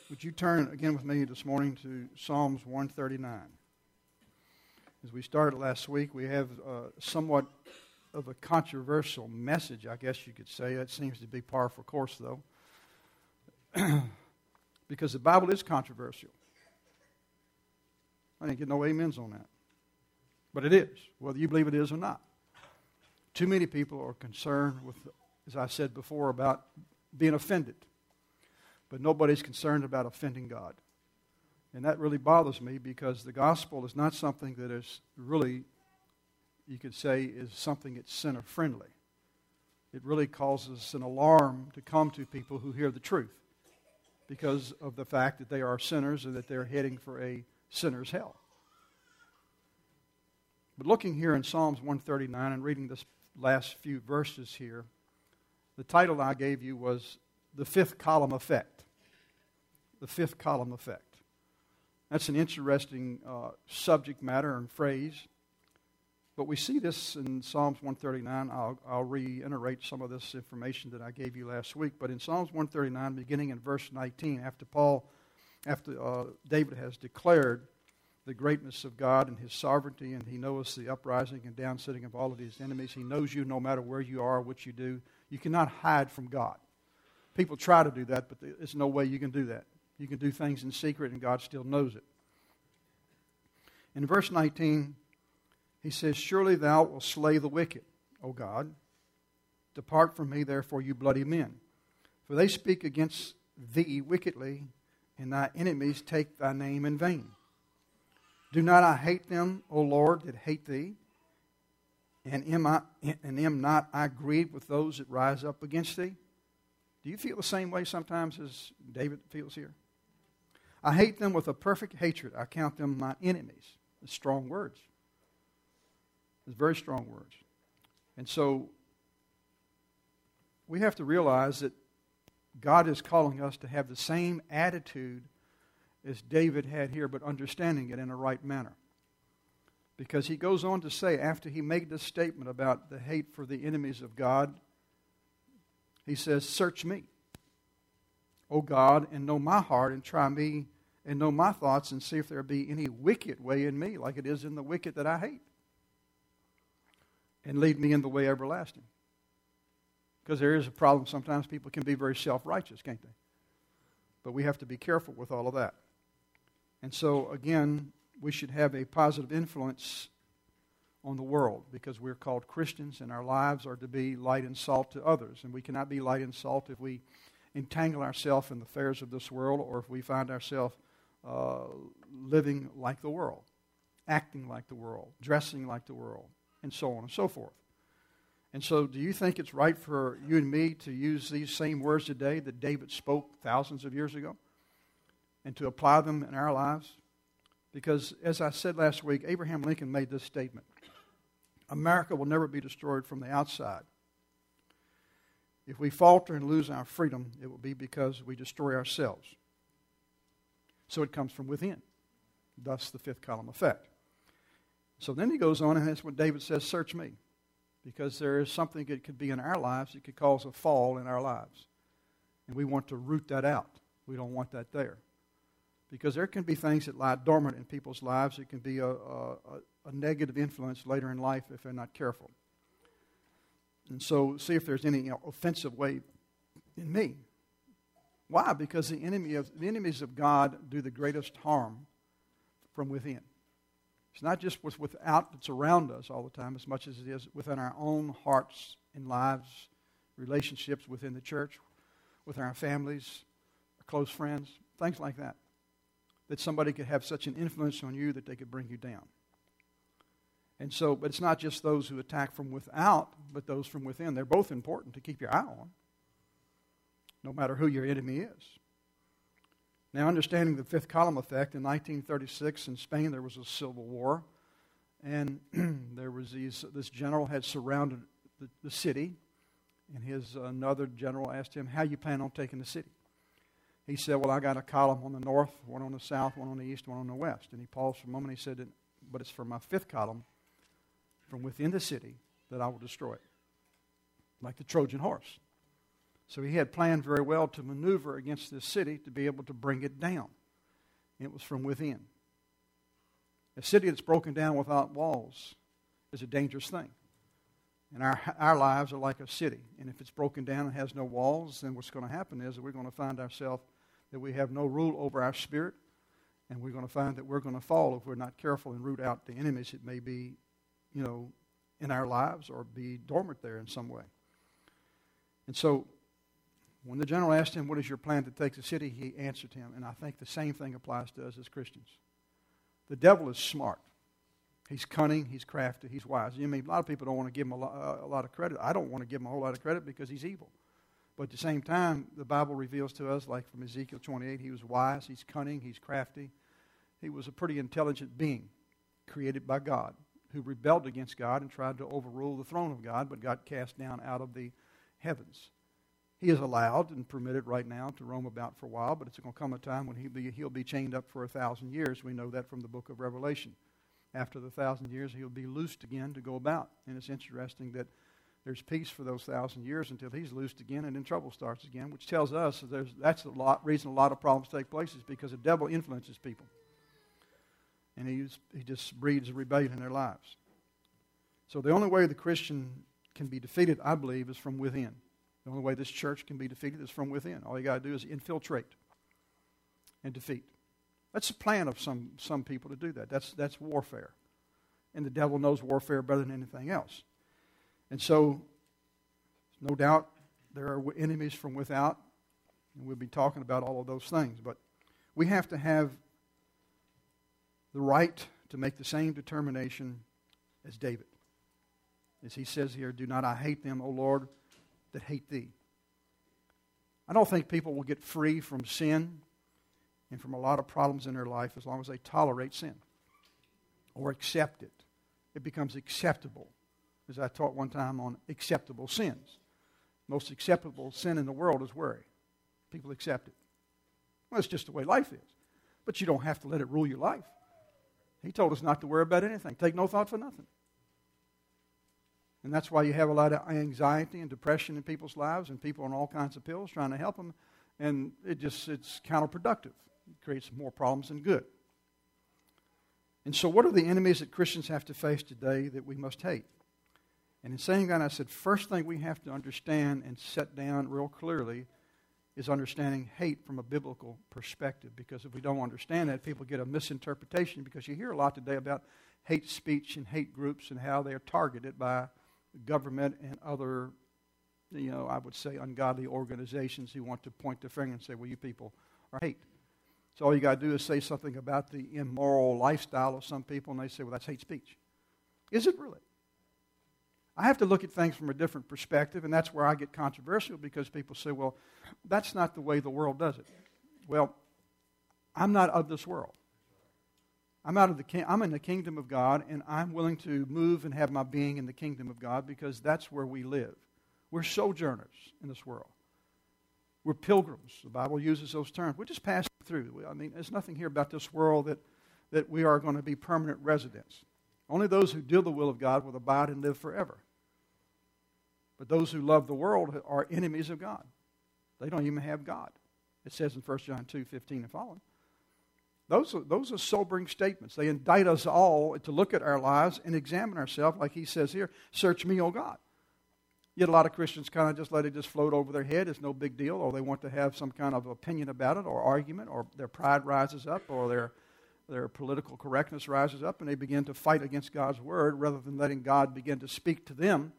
Would you turn again with me this morning to Psalms 139? As we started last week, we have somewhat of a controversial message, I guess you could say. That seems to be par for course, though. Because the Bible is controversial. I didn't get no amens on that. But it is, whether you believe it is or not. Too many people are concerned with, as I said before, about being offended. But nobody's concerned about offending God. And that really bothers me because the gospel is not something that is really, you could say, is something that's sinner-friendly. It really causes an alarm to come to people who hear the truth because of the fact that they are sinners and that they're heading for a sinner's hell. But looking here in Psalms 139 and reading this last few verses here, the title I gave you was The Fifth Column Effect. The fifth column effect. That's an interesting subject matter and phrase. But we see this in Psalms 139. I'll reiterate some of this information that I gave you last week. But in Psalms 139, beginning in verse 19, after David has declared the greatness of God and His sovereignty, and he knows the uprising and downsitting of all of His enemies. He knows you no matter where you are, what you do. You cannot hide from God. People try to do that, but there's no way you can do that. You can do things in secret, and God still knows it. In verse 19, he says, "Surely thou wilt slay the wicked, O God. Depart from me, therefore, you bloody men. For they speak against thee wickedly, and thy enemies take thy name in vain. Do not I hate them, O Lord, that hate thee? And am not I grieved with those that rise up against thee?" Do you feel the same way sometimes as David feels here? "I hate them with a perfect hatred. I count them my enemies." It's strong words. It's very strong words. And so we have to realize that God is calling us to have the same attitude as David had here, but understanding it in a right manner. Because he goes on to say, after he made this statement about the hate for the enemies of God, he says, "Search me, O God, and know my heart, and try me, and know my thoughts, and see if there be any wicked way in me, like it is in the wicked that I hate. And lead me in the way everlasting." Because there is a problem. Sometimes people can be very self-righteous, can't they? But we have to be careful with all of that. And so, again, we should have a positive influence on the world because we're called Christians and our lives are to be light and salt to others. And we cannot be light and salt if we entangle ourselves in the affairs of this world or if we find ourselves living like the world, acting like the world, dressing like the world, and so on and so forth. And so do you think it's right for you and me to use these same words today that David spoke thousands of years ago and to apply them in our lives? Because, as I said last week, Abraham Lincoln made this statement: America will never be destroyed from the outside. If we falter and lose our freedom, it will be because we destroy ourselves. So it comes from within. Thus the fifth column effect. So then he goes on, and that's what David says, "Search me." Because there is something that could be in our lives that could cause a fall in our lives. And we want to root that out. We don't want that there. Because there can be things that lie dormant in people's lives. It can be a negative influence later in life if they're not careful. And so see if there's any offensive way in me. Why? Because the enemies of God do the greatest harm from within. It's not just what's without that's around us all the time as much as it is within our own hearts and lives, relationships within the church, with our families, our close friends, things like that. That somebody could have such an influence on you that they could bring you down. And so, but it's not just those who attack from without, but those from within. They're both important to keep your eye on, no matter who your enemy is. Now, understanding the fifth column effect, in 1936 in Spain there was a civil war, and there was this general had surrounded the city, and another general asked him, "How you plan on taking the city?" He said, "Well, I got a column on the north, one on the south, one on the east, one on the west." And he paused for a moment. He said, "But it's for my fifth column from within the city that I will destroy it, like the Trojan horse." So he had planned very well to maneuver against this city to be able to bring it down. It was from within. A city that's broken down without walls is a dangerous thing. And our lives are like a city. And if it's broken down and has no walls, then what's going to happen is that we're going to find ourselves that we have no rule over our spirit. And we're going to find that we're going to fall if we're not careful and root out the enemies that may be, in our lives or be dormant there in some way. And so when the general asked him, what is your plan to take the city? He answered him. And I think the same thing applies to us as Christians. The devil is smart. He's cunning, he's crafty, he's wise. A lot of people don't want to give him a lot of credit. I don't want to give him a whole lot of credit because he's evil. But at the same time, the Bible reveals to us, like from Ezekiel 28, he was wise, he's cunning, he's crafty. He was a pretty intelligent being created by God who rebelled against God and tried to overrule the throne of God, but got cast down out of the heavens. He is allowed and permitted right now to roam about for a while, but it's going to come a time when he'll be chained up for 1,000 years. We know that from the book of Revelation. After the 1,000 years, he'll be loosed again to go about. And it's interesting that there's peace for those 1,000 years until he's loosed again, and then trouble starts again, which tells us that's the reason a lot of problems take place is because the devil influences people. And he just breeds rebellion in their lives. So the only way the Christian can be defeated, I believe, is from within. The only way this church can be defeated is from within. All you got to do is infiltrate and defeat. That's the plan of some people to do that. That's warfare. And the devil knows warfare better than anything else. And so, no doubt, there are enemies from without. And we'll be talking about all of those things. But we have to have the right to make the same determination as David. As he says here, do not I hate them, O Lord, that hate thee. I don't think people will get free from sin and from a lot of problems in their life as long as they tolerate sin or accept it. It becomes acceptable. As I taught one time on acceptable sins. Most acceptable sin in the world is worry. People accept it. Well, it's just the way life is. But you don't have to let it rule your life. He told us not to worry about anything. Take no thought for nothing. And that's why you have a lot of anxiety and depression in people's lives and people on all kinds of pills trying to help them. And it's counterproductive. It creates more problems than good. And so what are the enemies that Christians have to face today that we must hate? And in saying that, I said, first thing we have to understand and set down real clearly is understanding hate from a biblical perspective. Because if we don't understand that, people get a misinterpretation. Because you hear a lot today about hate speech and hate groups and how they are targeted by government and other, I would say ungodly organizations who want to point the finger and say, well, you people are hate. So all you got to do is say something about the immoral lifestyle of some people, and they say, well, that's hate speech. Is it really? I have to look at things from a different perspective, and that's where I get controversial because people say, well, that's not the way the world does it. Well, I'm not of this world. I'm in the kingdom of God, and I'm willing to move and have my being in the kingdom of God because that's where we live. We're sojourners in this world. We're pilgrims. The Bible uses those terms. We're just passing through. There's nothing here about this world that we are going to be permanent residents. Only those who do the will of God will abide and live forever. But those who love the world are enemies of God. They don't even have God. It says in 1 John 2:15 and following. Those are sobering statements. They indict us all to look at our lives and examine ourselves, like he says here, search me, O God. Yet a lot of Christians kind of just let it just float over their head. It's no big deal, or they want to have some kind of opinion about it or argument, or their pride rises up, or their political correctness rises up, and they begin to fight against God's word rather than letting God begin to speak to them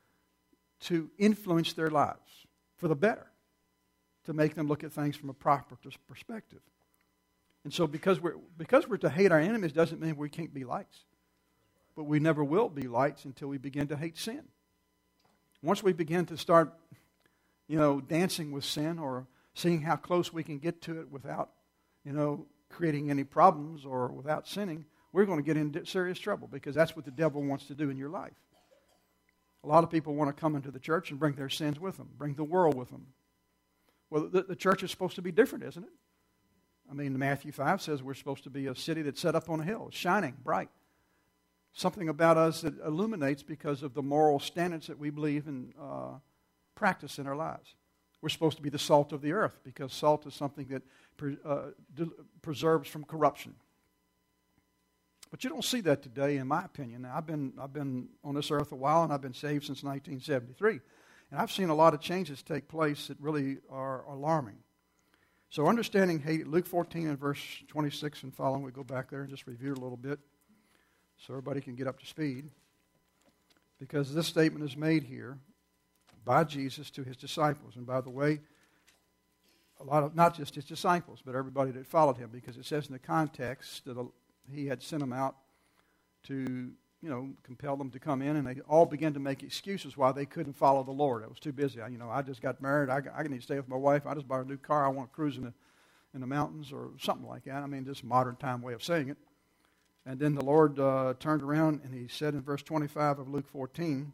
to influence their lives for the better, to make them look at things from a proper perspective. And so because we're to hate our enemies doesn't mean we can't be lights. But we never will be lights until we begin to hate sin. Once we begin to start, dancing with sin or seeing how close we can get to it without, creating any problems or without sinning, we're going to get into serious trouble because that's what the devil wants to do in your life. A lot of people want to come into the church and bring their sins with them, bring the world with them. Well, the church is supposed to be different, isn't it? Matthew 5 says we're supposed to be a city that's set up on a hill, shining, bright. Something about us that illuminates because of the moral standards that we believe and practice in our lives. We're supposed to be the salt of the earth because salt is something that preserves from corruption. But you don't see that today, in my opinion. Now, I've been on this earth a while, and I've been saved since 1973. And I've seen a lot of changes take place that really are alarming. So understanding hate, Luke 14 and verse 26 and following, we go back there and just review it a little bit so everybody can get up to speed. Because this statement is made here by Jesus to his disciples. And by the way, a lot of, not just his disciples, but everybody that followed him, because it says in the context that he had sent them out to, compel them to come in, and they all began to make excuses why they couldn't follow the Lord. It was too busy. I just got married. I need to stay with my wife. I just bought a new car. I want to cruise in the mountains or something like that. I mean, just a modern time way of saying it. And then the Lord turned around and he said in verse 25 of Luke 14,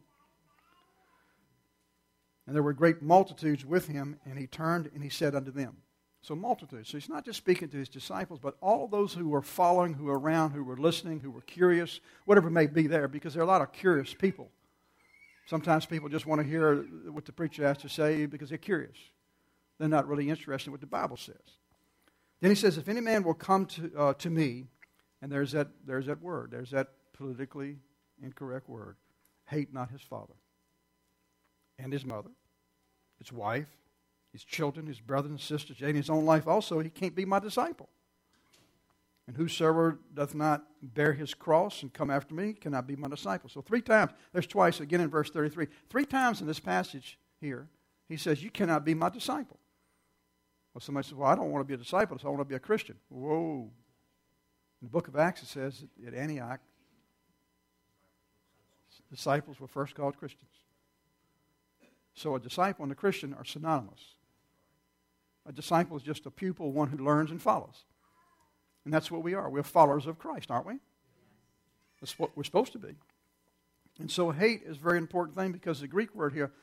and there were great multitudes with him, and he turned and he said unto them. So multitudes. So he's not just speaking to his disciples, but all those who were following, who were around, who were listening, who were curious, whatever may be there, because there are a lot of curious people. Sometimes people just want to hear what the preacher has to say because they're curious. They're not really interested in what the Bible says. Then he says, if any man will come to me, and there's that word, there's that politically incorrect word, hate not his father and his mother, his wife, his children, his brothers and sisters, yea, in his own life also, he can't be my disciple. And whosoever doth not bear his cross and come after me cannot be my disciple. So 3 times, there's twice, again in verse 33, 3 times in this passage here, he says, you cannot be my disciple. Well, somebody says, well, I don't want to be a disciple, so I want to be a Christian. Whoa. In the book of Acts, it says at Antioch, disciples were first called Christians. So a disciple and a Christian are synonymous. A disciple is just a pupil, one who learns and follows. And that's what we are. We're followers of Christ, aren't we? That's what we're supposed to be. And so hate is a very important thing because the Greek word here,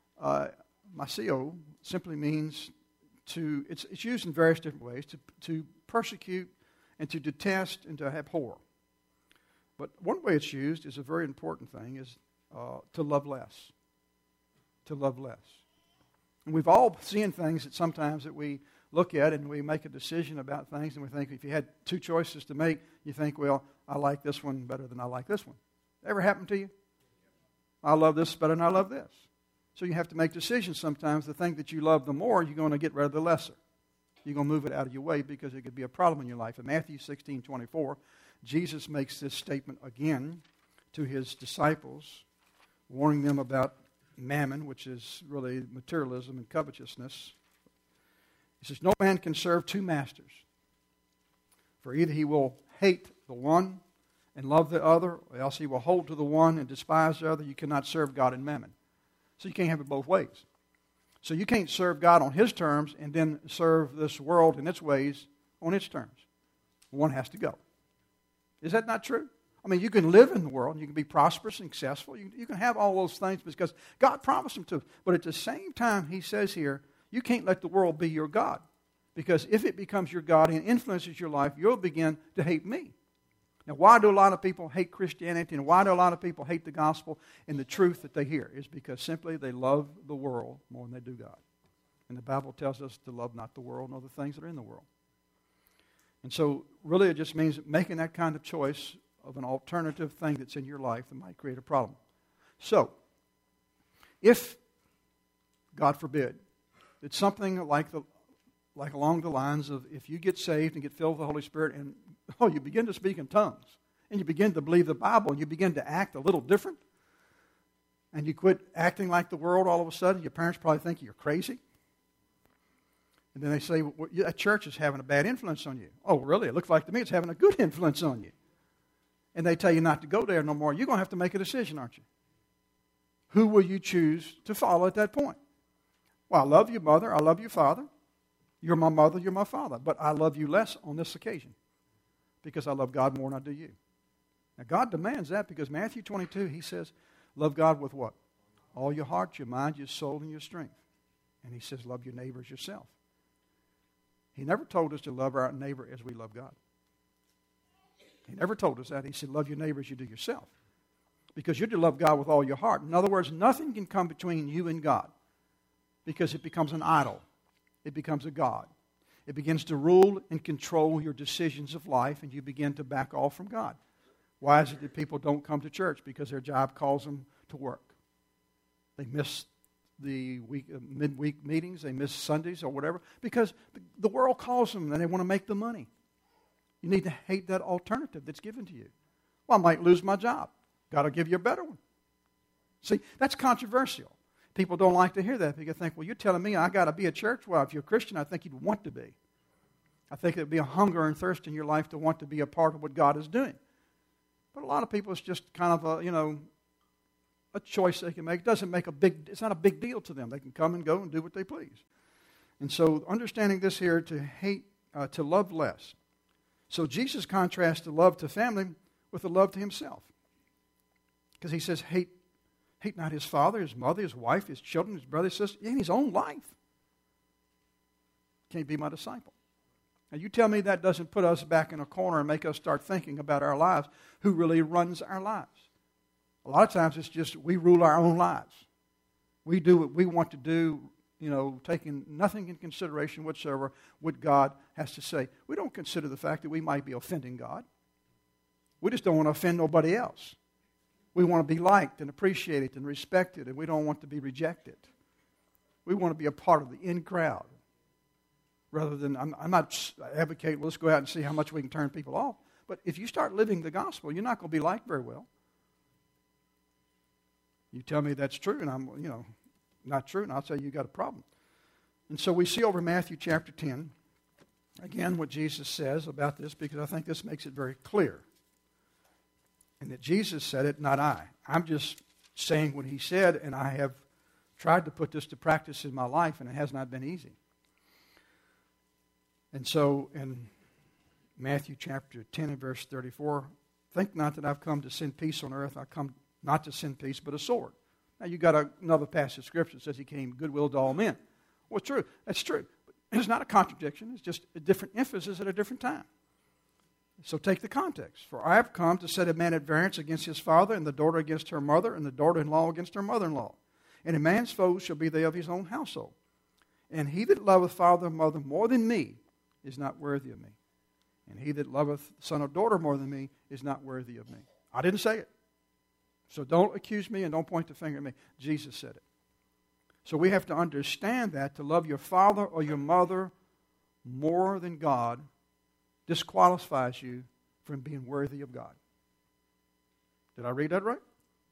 masio, simply means to, it's used in various different ways, to persecute and to detest and to abhor. But one way it's used is a very important thing, is to love less. To love less. And we've all seen things that sometimes that we look at and we make a decision about things and we think if you had 2 choices to make, you think, well, I like this one better than I like this one. Ever happened to you? I love this better than I love this. So you have to make decisions sometimes. The thing that you love the more, you're going to get rid of the lesser. You're going to move it out of your way because it could be a problem in your life. In Matthew 16:24, Jesus makes this statement again to his disciples, warning them about mammon, which is really materialism and covetousness. He says, no man can serve 2 masters, for either he will hate the one and love the other, or else he will hold to the one and despise the other. You cannot serve God and mammon. So you can't have it both ways. So you can't serve God on his terms and then serve this world in its ways on its terms. One has to go. Is that not true? I mean, you can live in the world, you can be prosperous and successful, you can have all those things because God promised them to. But at the same time, he says here, you can't let the world be your God. Because if it becomes your God and influences your life, you'll begin to hate me. Now, why do a lot of people hate Christianity and why do a lot of people hate the gospel and the truth that they hear? Is because simply they love the world more than they do God. And the Bible tells us to love not the world nor the things that are in the world. And so really it just means making that kind of choice of an alternative thing that's in your life that might create a problem. So, if, God forbid, it's something like along the lines of if you get saved and get filled with the Holy Spirit and you begin to speak in tongues and you begin to believe the Bible and you begin to act a little different and you quit acting like the world all of a sudden, your parents probably think you're crazy. And then they say, well, that church is having a bad influence on you. Oh, really? It looks like to me it's having a good influence on you. And they tell you not to go there no more. You're going to have to make a decision, aren't you? Who will you choose to follow at that point? Well, I love you, mother. I love you, father. You're my mother. You're my father. But I love you less on this occasion because I love God more than I do you. Now, God demands that because Matthew 22, he says, love God with what? All your heart, your mind, your soul, and your strength. And he says, love your neighbor as yourself. He never told us to love our neighbor as we love God. He never told us that. He said, love your neighbor as you do yourself. Because you're to love God with all your heart. In other words, nothing can come between you and God. because it becomes an idol. It becomes a god. It begins to rule and control your decisions of life, and you begin to back off from God. Why is it that people don't come to church? Because their job calls them to work. They miss the midweek meetings, they miss Sundays or whatever, because the world calls them and they want to make the money. You need to hate that alternative that's given to you. Well, I might lose my job. God will give you a better one. See, that's controversial. People don't like to hear that because they think, well, you're telling me I got to be a church? Well, if you're a Christian, I think you'd want to be. I think there'd be a hunger and thirst in your life to want to be a part of what God is doing. But a lot of people, it's just kind of a choice they can make. It's not a big deal to them. They can come and go and do what they please. And so understanding this here, to love less. So Jesus contrasts the love to family with the love to himself. Because he says, hate not his father, his mother, his wife, his children, his brother, his sister, and his own life. Can't be my disciple. Now you tell me that doesn't put us back in a corner and make us start thinking about our lives, who really runs our lives. A lot of times it's just we rule our own lives. We do what we want to do, taking nothing in consideration whatsoever what God has to say. We don't consider the fact that we might be offending God. We just don't want to offend nobody else. We want to be liked and appreciated and respected, and we don't want to be rejected. We want to be a part of the in crowd. Rather than, I'm not advocating, let's go out and see how much we can turn people off. But if you start living the gospel, you're not going to be liked very well. You tell me that's true, and I'm, not true, and I'll say you got a problem. And so we see over Matthew chapter 10, again, what Jesus says about this, because I think this makes it very clear. And that Jesus said it, not I. I'm just saying what he said, and I have tried to put this to practice in my life, and it has not been easy. And so in Matthew chapter 10 and verse 34, think not that I've come to send peace on earth. I've come not to send peace, but a sword. Now you got another passage of Scripture that says he came goodwill to all men. Well, true. That's true. But it's not a contradiction. It's just a different emphasis at a different time. So take the context. For I have come to set a man at variance against his father, and the daughter against her mother, and the daughter-in-law against her mother-in-law. And a man's foes shall be they of his own household. And he that loveth father or mother more than me is not worthy of me. And he that loveth son or daughter more than me is not worthy of me. I didn't say it. So don't accuse me and don't point the finger at me. Jesus said it. So we have to understand that to love your father or your mother more than God disqualifies you from being worthy of God. Did I read that right?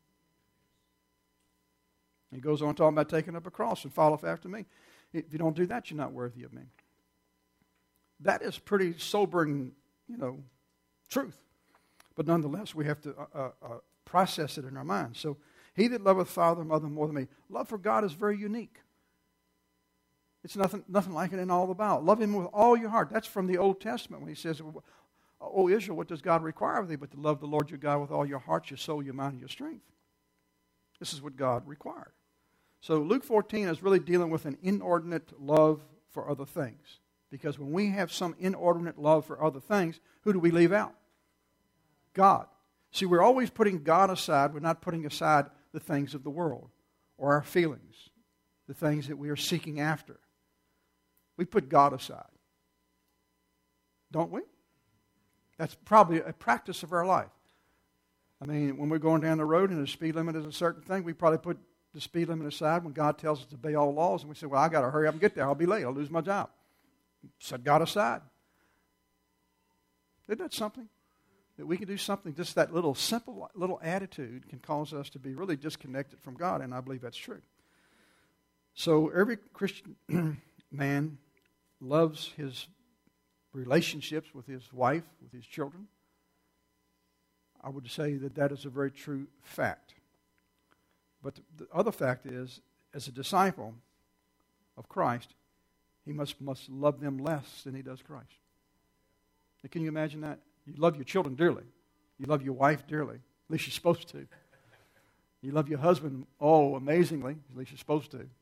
He goes on talking about taking up a cross and follow after me. If you don't do that, you're not worthy of me. That is pretty sobering, truth. But nonetheless, we have to process it in our minds. So, he that loveth father or mother more than me. Love for God is very unique. It's nothing like it in all the Bible. Love him with all your heart. That's from the Old Testament when he says, O Israel, what does God require of thee but to love the Lord your God with all your heart, your soul, your mind, and your strength? This is what God required. So Luke 14 is really dealing with an inordinate love for other things. Because when we have some inordinate love for other things, who do we leave out? God. See, we're always putting God aside. We're not putting aside the things of the world or our feelings, the things that we are seeking after. We put God aside. Don't we? That's probably a practice of our life. I mean, when we're going down the road and the speed limit is a certain thing, we probably put the speed limit aside when God tells us to obey all laws, and we say, well, I got to hurry up and get there. I'll be late. I'll lose my job. Set God aside. Isn't that something? That we can do something, just that little simple little attitude can cause us to be really disconnected from God, and I believe that's true. So every Christian man loves his relationships with his wife, with his children. I would say that is a very true fact. But the other fact is, as a disciple of Christ, he must love them less than he does Christ. Now, can you imagine that? You love your children dearly. You love your wife dearly. At least you're supposed to. You love your husband, amazingly. At least you're supposed to.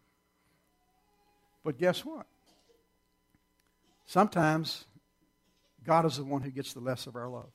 But guess what? Sometimes God is the one who gets the less of our love.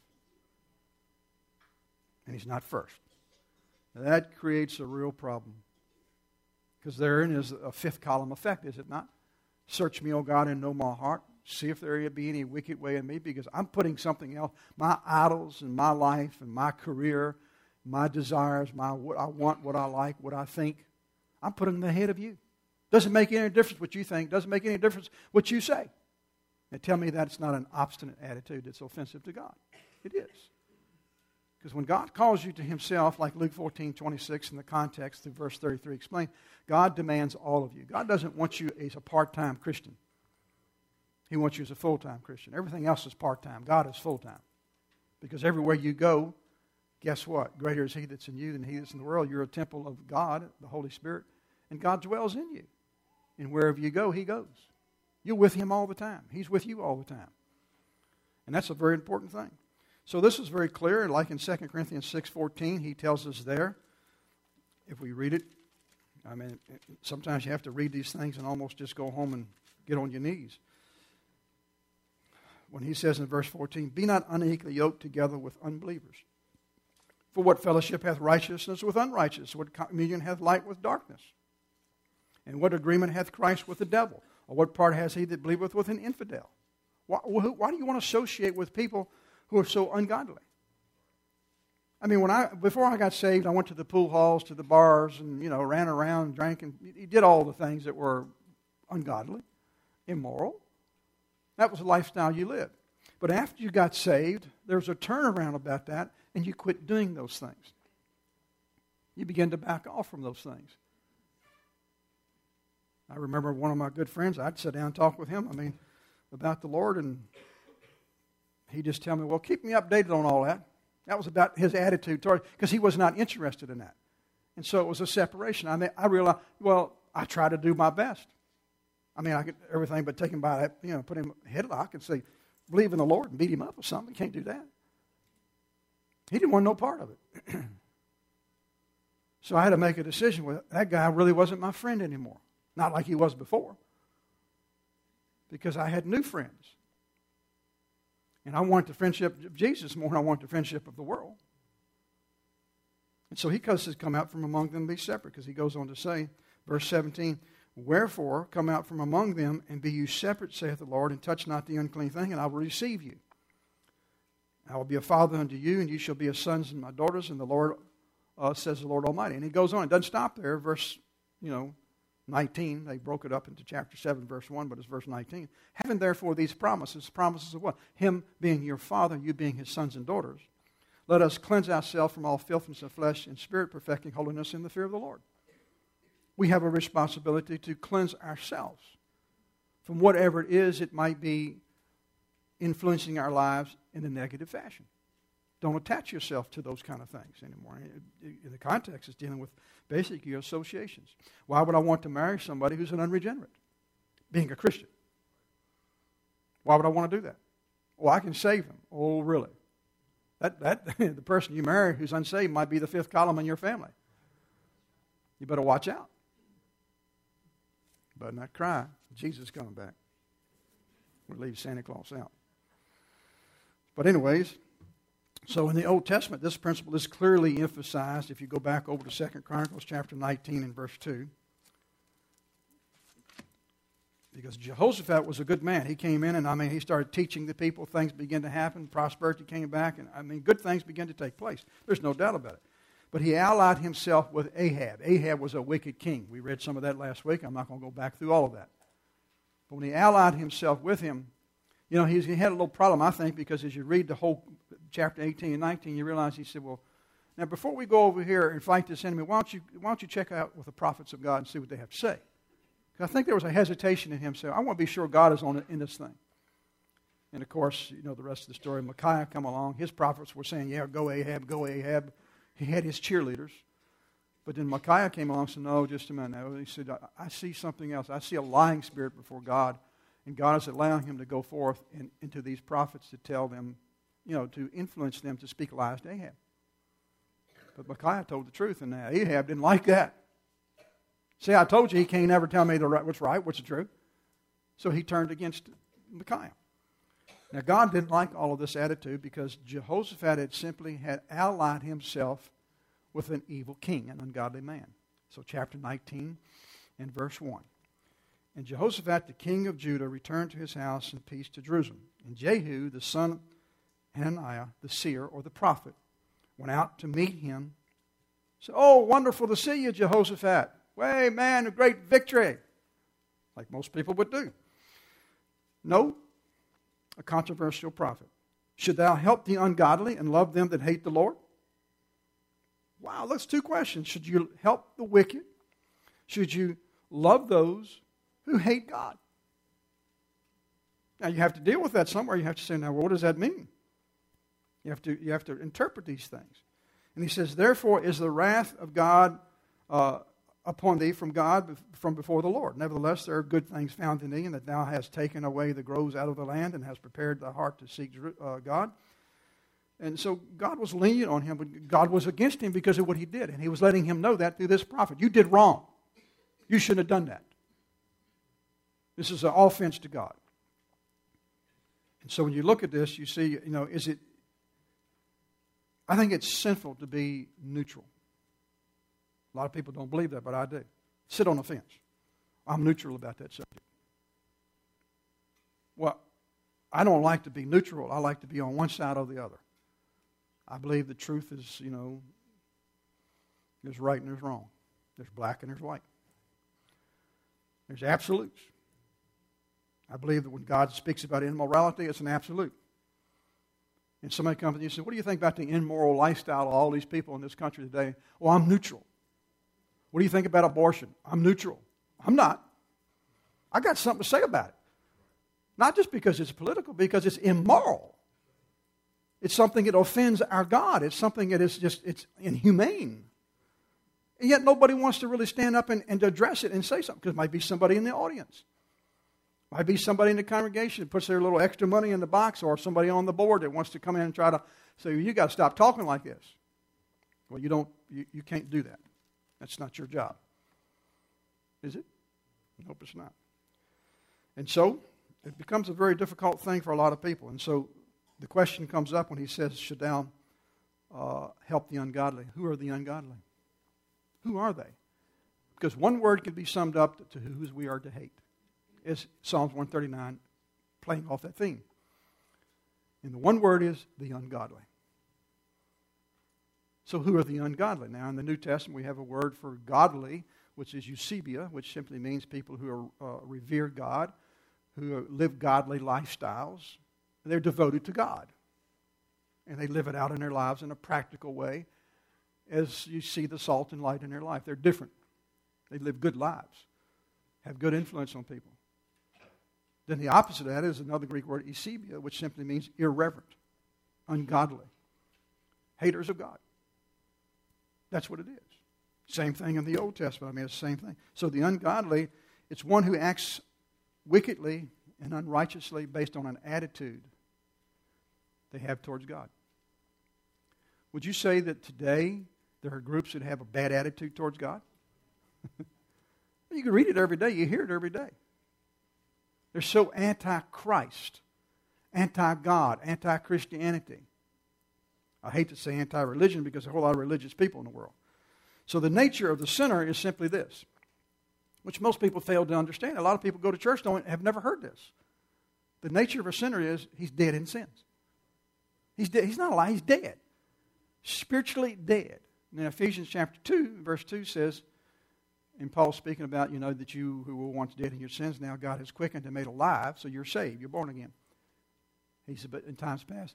And he's not first. Now, that creates a real problem. Because therein is a fifth column effect, is it not? Search me, O God, and know my heart. See if there be any wicked way in me, because I'm putting something else, my idols and my life and my career, my desires, what I want, what I like, what I think, I'm putting them ahead of you. Doesn't make any difference what you think. Doesn't make any difference what you say. And tell me that's not an obstinate attitude that's offensive to God. It is. Because when God calls you to himself, like Luke 14:26 in the context through verse 33 explain, God demands all of you. God doesn't want you as a part-time Christian. He wants you as a full-time Christian. Everything else is part-time. God is full-time. Because everywhere you go, guess what? Greater is he that's in you than he that's in the world. You're a temple of God, the Holy Spirit, and God dwells in you. And wherever you go, he goes. You're with him all the time. He's with you all the time. And that's a very important thing. So this is very clear. Like in 2 Corinthians 6:14, he tells us there, if we read it, I mean, sometimes you have to read these things and almost just go home and get on your knees. When he says in verse 14, be not unequally yoked together with unbelievers. For what fellowship hath righteousness with unrighteousness? What communion hath light with darkness? And what agreement hath Christ with the devil? Or what part has he that believeth with an infidel? Why do you want to associate with people who are so ungodly? I mean, before I got saved, I went to the pool halls, to the bars, and ran around, drank, and he did all the things that were ungodly, immoral. That was the lifestyle you lived. But after you got saved, there was a turnaround about that, and you quit doing those things. You began to back off from those things. I remember one of my good friends, I'd sit down and talk with him, about the Lord, and he'd just tell me, well, keep me updated on all that. That was about his attitude toward, because he was not interested in that. And so it was a separation. I realized, I try to do my best. I could everything but take him by that, put him in a headlock and say, believe in the Lord and beat him up or something. You can't do that. He didn't want no part of it. So I had to make a decision. Well, that guy really wasn't my friend anymore. Not like he was before. Because I had new friends. And I want the friendship of Jesus more than I want the friendship of the world. And so he says, come out from among them and be separate. Because he goes on to say, verse 17, wherefore come out from among them and be you separate, saith the Lord, and touch not the unclean thing, and I will receive you. I will be a father unto you, and you shall be as sons and my daughters, and the Lord, says the Lord Almighty. And he goes on. It doesn't stop there. Verse, 19. They broke it up into chapter 7, verse 1, but it's verse 19. Having therefore these promises of what? Him being your father, you being his sons and daughters. Let us cleanse ourselves from all filthiness of flesh and spirit, perfecting holiness in the fear of the Lord. We have a responsibility to cleanse ourselves from whatever it is it might be influencing our lives in a negative fashion. Don't attach yourself to those kind of things anymore. In the context, it's dealing with basically your associations. Why would I want to marry somebody who's an unregenerate, being a Christian? Why would I want to do that? Well, I can save them. Oh, really? That the person you marry who's unsaved might be the fifth column in your family. You better watch out. But not cry. Jesus is coming back. We'll leave Santa Claus out. But anyways, so in the Old Testament, this principle is clearly emphasized. If you go back over to 2 Chronicles chapter 19 and verse 2. Because Jehoshaphat was a good man. He came in and, he started teaching the people. Things began to happen. Prosperity came back. And, good things began to take place. There's no doubt about it. But he allied himself with Ahab. Ahab was a wicked king. We read some of that last week. I'm not going to go back through all of that. But when he allied himself with him, he had a little problem, I think, because as you read the whole chapter 18 and 19, you realize he said, well, now before we go over here and fight this enemy, why don't you check out with the prophets of God and see what they have to say? Because I think there was a hesitation in him saying, I want to be sure God is in this thing. And of course, the rest of the story. Micaiah come along. His prophets were saying, yeah, go Ahab, go Ahab. He had his cheerleaders. But then Micaiah came along and said, no, just a minute now. He said, I see something else. I see a lying spirit before God. And God is allowing him to go forth into these prophets to tell them, to influence them to speak lies to Ahab. But Micaiah told the truth, and Ahab didn't like that. See, I told you he can't never tell me what's right, what's true. So he turned against Micaiah. Now, God didn't like all of this attitude because Jehoshaphat had allied himself with an evil king, an ungodly man. So chapter 19, in verse 1. And Jehoshaphat, the king of Judah, returned to his house in peace to Jerusalem. And Jehu, the son of Hananiah, the seer, or the prophet, went out to meet him. Said, "Oh, wonderful to see you, Jehoshaphat. Way, man, a great victory." Like most people would do. No, a controversial prophet. "Should thou help the ungodly and love them that hate the Lord?" Wow, that's two questions. Should you help the wicked? Should you love those who hate God? Now, you have to deal with that somewhere. You have to say, now, what does that mean? You have to interpret these things. And he says, "Therefore is the wrath of God upon thee from God, from before the Lord. Nevertheless, there are good things found in thee, and that thou hast taken away the groves out of the land, and hast prepared thy heart to seek God." And so God was lenient on him, but God was against him because of what he did. And he was letting him know that through this prophet. You did wrong. You shouldn't have done that. This is an offense to God. And so when you look at this, you see, I think it's sinful to be neutral. A lot of people don't believe that, but I do. Sit on the fence. I'm neutral about that subject. Well, I don't like to be neutral. I like to be on one side or the other. I believe the truth is, there's right and there's wrong. There's black and there's white. There's absolutes. I believe that when God speaks about immorality, it's an absolute. And somebody comes to you and says, "What do you think about the immoral lifestyle of all these people in this country today?" "Well, I'm neutral." "What do you think about abortion?" "I'm neutral." I'm not. I got something to say about it. Not just because it's political, because it's immoral. It's something that offends our God. It's something that is it's inhumane. And yet nobody wants to really stand up and address it and say something, because it might be somebody in the audience. Might be somebody in the congregation that puts their little extra money in the box, or somebody on the board that wants to come in and try to say, "You got to stop talking like this." Well, you can't do that. That's not your job. Is it? Nope, it's not. And so it becomes a very difficult thing for a lot of people. And so the question comes up when he says, "Should thou help the ungodly?" Who are the ungodly? Who are they? Because one word can be summed up to whose we are to hate. Is Psalms 139 playing off that theme. And the one word is the ungodly. So who are the ungodly? Now in the New Testament we have a word for godly, which is Eusebia, which simply means people who revere God, who live godly lifestyles. They're devoted to God. And they live it out in their lives in a practical way, as you see the salt and light in their life. They're different. They live good lives, have good influence on people. Then the opposite of that is another Greek word, Eusebia, which simply means irreverent, ungodly, haters of God. That's what it is. Same thing in the Old Testament. It's the same thing. So the ungodly, it's one who acts wickedly and unrighteously based on an attitude they have towards God. Would you say that today there are groups that have a bad attitude towards God? You can read it every day. You hear it every day. They're so anti-Christ, anti-God, anti-Christianity. I hate to say anti-religion because there are a whole lot of religious people in the world. So the nature of the sinner is simply this, which most people fail to understand. A lot of people go to church have never heard this. The nature of a sinner is he's dead in sins. He's dead. He's not alive. He's dead. Spiritually dead. And in Ephesians chapter 2, verse 2 says, and Paul's speaking about, that you who were once dead in your sins, now God has quickened and made alive, so you're saved. You're born again. He said, but in times past,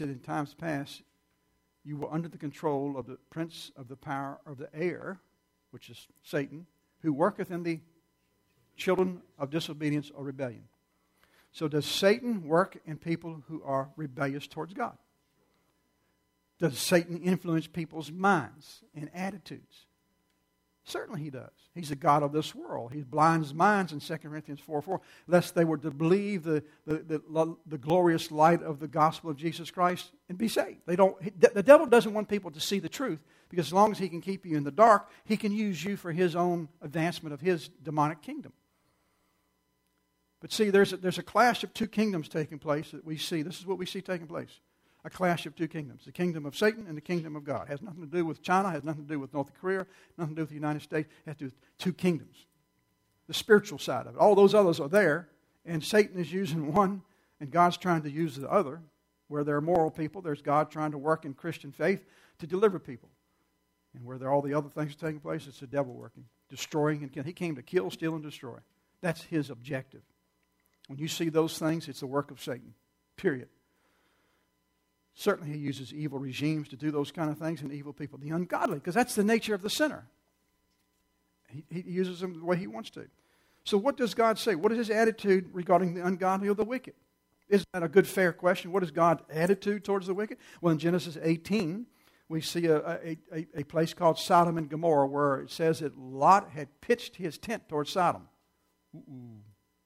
you were under the control of the prince of the power of the air, which is Satan, who worketh in the children of disobedience or rebellion. So does Satan work in people who are rebellious towards God? Does Satan influence people's minds and attitudes? Certainly he does. He's the god of this world. He blinds minds in 2 Corinthians 4:4, lest they were to believe the glorious light of the gospel of Jesus Christ and be saved. The devil doesn't want people to see the truth, because as long as he can keep you in the dark, he can use you for his own advancement of his demonic kingdom. But see, there's a clash of two kingdoms taking place that we see. This is what we see taking place. A clash of two kingdoms. The kingdom of Satan and the kingdom of God. It has nothing to do with China. It has nothing to do with North Korea. Nothing to do with the United States. It has to do with two kingdoms. the spiritual side of it. All those others are there, and Satan is using one, and God's trying to use the other. Where there are moral people, there's God trying to work in Christian faith to deliver people. And where there are all the other things taking place, it's the devil working, destroying and killing. He came to kill, steal, and destroy. That's his objective. When you see those things, it's the work of Satan, period. Certainly he uses evil regimes to do those kind of things and evil people. The ungodly, because that's the nature of the sinner. He uses them the way he wants to. So what does God say? What is his attitude regarding the ungodly or the wicked? Isn't that a good, fair question? What is God's attitude towards the wicked? Well, in Genesis 18, we see a place called Sodom and Gomorrah where it says that Lot had pitched his tent towards Sodom. Ooh.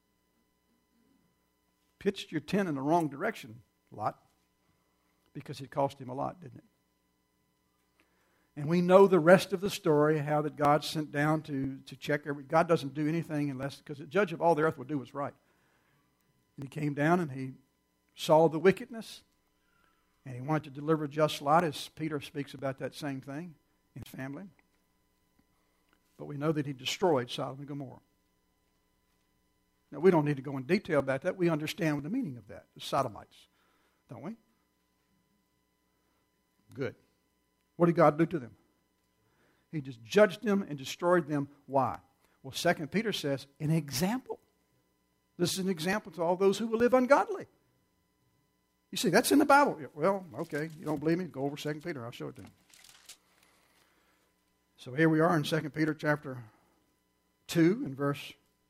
Pitched your tent in the wrong direction, Lot, because it cost him a lot, didn't it? And we know the rest of the story, how that God sent down to check God doesn't do anything unless, because the judge of all the earth will do what's right. And he came down and he saw the wickedness, and he wanted to deliver just Lot, as Peter speaks about that same thing in his family. But we know that he destroyed Sodom and Gomorrah. Now, we don't need to go in detail about that. We understand the meaning of that, the Sodomites, don't we? Good. What did God do to them? He just judged them and destroyed them. Why? Well, 2 Peter says, an example. This is an example to all those who will live ungodly. You see, that's in the Bible. Well, okay, you don't believe me? Go over 2 Peter. I'll show it to you. So here we are in 2 Peter chapter 2 and verse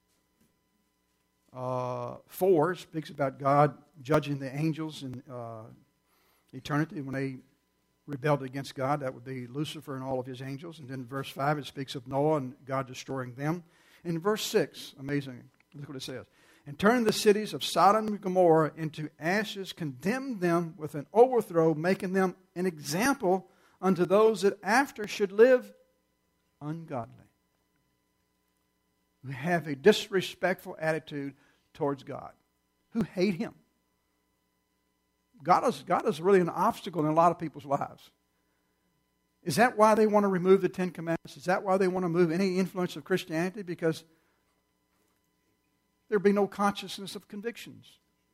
4. It speaks about God judging the angels in eternity when they rebelled against God. That would be Lucifer and all of his angels. And then verse 5, it speaks of Noah and God destroying them. In verse 6, amazing, look what it says. And turned the cities of Sodom and Gomorrah into ashes, condemned them with an overthrow, making them an example unto those that after should live ungodly, who have a disrespectful attitude towards God, who hate Him. God is really an obstacle in a lot of people's lives. Is that why they want to remove the Ten Commandments? Is that why they want to remove any influence of Christianity? Because there'd be no consciousness of convictions.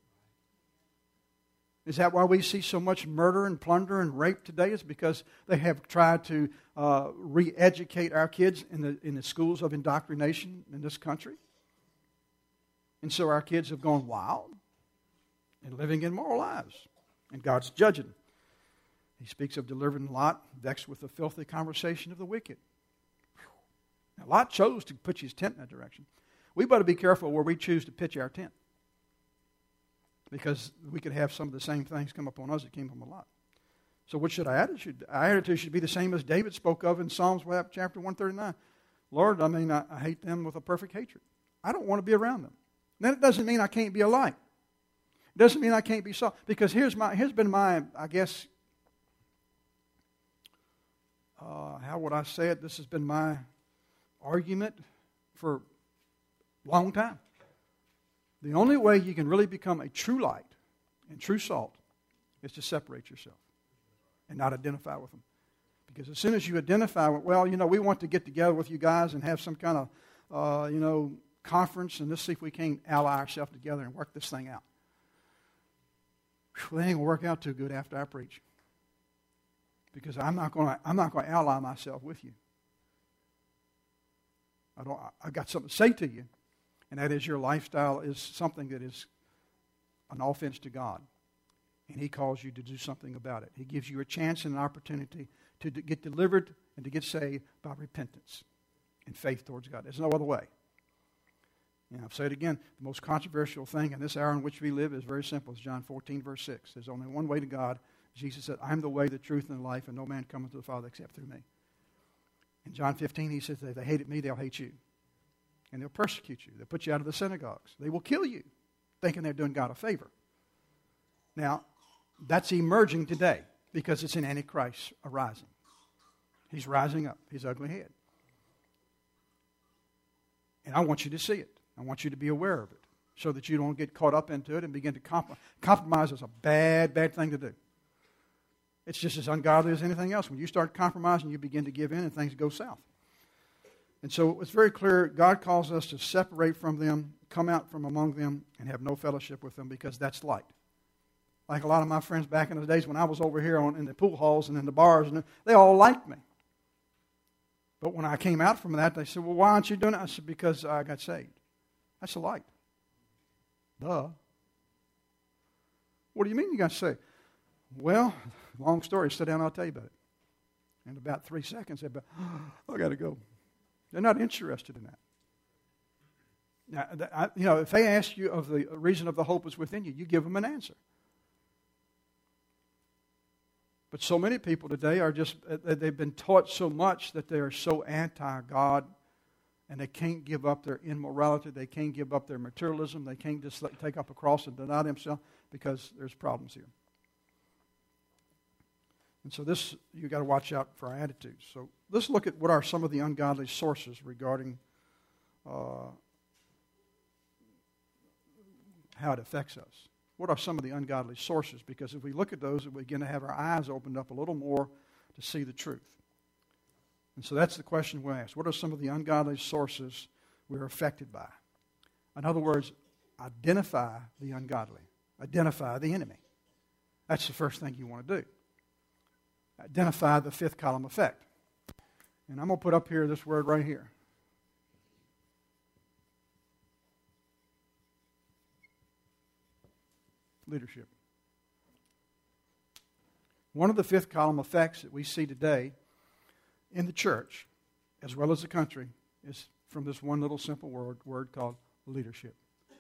Is that why we see so much murder and plunder and rape today? Is because they have tried to re-educate our kids in the schools of indoctrination in this country. And so our kids have gone wild and living immoral lives. And God's judging them. He speaks of delivering Lot, vexed with the filthy conversation of the wicked. Now, Lot chose to pitch his tent in that direction. We better be careful where we choose to pitch our tent, because we could have some of the same things come upon us that came from Lot. So what should our attitude? Our attitude should be the same as David spoke of in Psalms chapter 139. Lord, I hate them with a perfect hatred. I don't want to be around them. That doesn't mean I can't be a light. It doesn't mean I can't be salt. Because here's been my, I guess, how would I say it? This has been my argument for a long time. The only way you can really become a true light and true salt is to separate yourself and not identify with them. Because as soon as you identify with, well, we want to get together with you guys and have some kind of, conference, and let's see if we can't ally ourselves together and work this thing out. Well, that ain't going to work out too good after I preach. Because I'm not going to ally myself with you. I've got something to say to you, and that is your lifestyle is something that is an offense to God. And He calls you to do something about it. He gives you a chance and an opportunity to get delivered and to get saved by repentance and faith towards God. There's no other way. And I've said it again, the most controversial thing in this hour in which we live is very simple. It's John 14, verse 6. There's only one way to God. Jesus said, I am the way, the truth, and the life, and no man cometh to the Father except through me. In John 15, He says, if they hated me, they'll hate you. And they'll persecute you. They'll put you out of the synagogues. They will kill you, thinking they're doing God a favor. Now, that's emerging today because it's an Antichrist arising. He's rising up, his ugly head. And I want you to see it. I want you to be aware of it so that you don't get caught up into it and begin to compromise. Compromise is a bad, bad thing to do. It's just as ungodly as anything else. When you start compromising, you begin to give in and things go south. And so it's very clear God calls us to separate from them, come out from among them, and have no fellowship with them because that's light. Like a lot of my friends back in the days when I was over here in the pool halls and in the bars, and they all liked me. But when I came out from that, they said, well, why aren't you doing it? I said, because I got saved. That's the light. Duh. What do you mean you got saved? Well, long story. Sit down, I'll tell you about it. In about 3 seconds, they'd be, I got to go. They're not interested in that. Now, if they ask you of the reason of the hope is within you, you give them an answer. But so many people today are just, they've been taught so much that they are so anti-God, and they can't give up their immorality, they can't give up their materialism, they can't just take up a cross and deny themselves because there's problems here. And so this, you've got to watch out for our attitudes. So let's look at what are some of the ungodly sources regarding how it affects us. What are some of the ungodly sources? Because if we look at those, we begin to have our eyes opened up a little more to see the truth. And so that's the question we ask. What are some of the ungodly sources we're affected by? In other words, identify the ungodly. Identify the enemy. That's the first thing you want to do. Identify the fifth column effect. And I'm going to put up here this word right here. Leadership. One of the fifth column effects that we see today in the church, as well as the country, is from this one little simple word called leadership.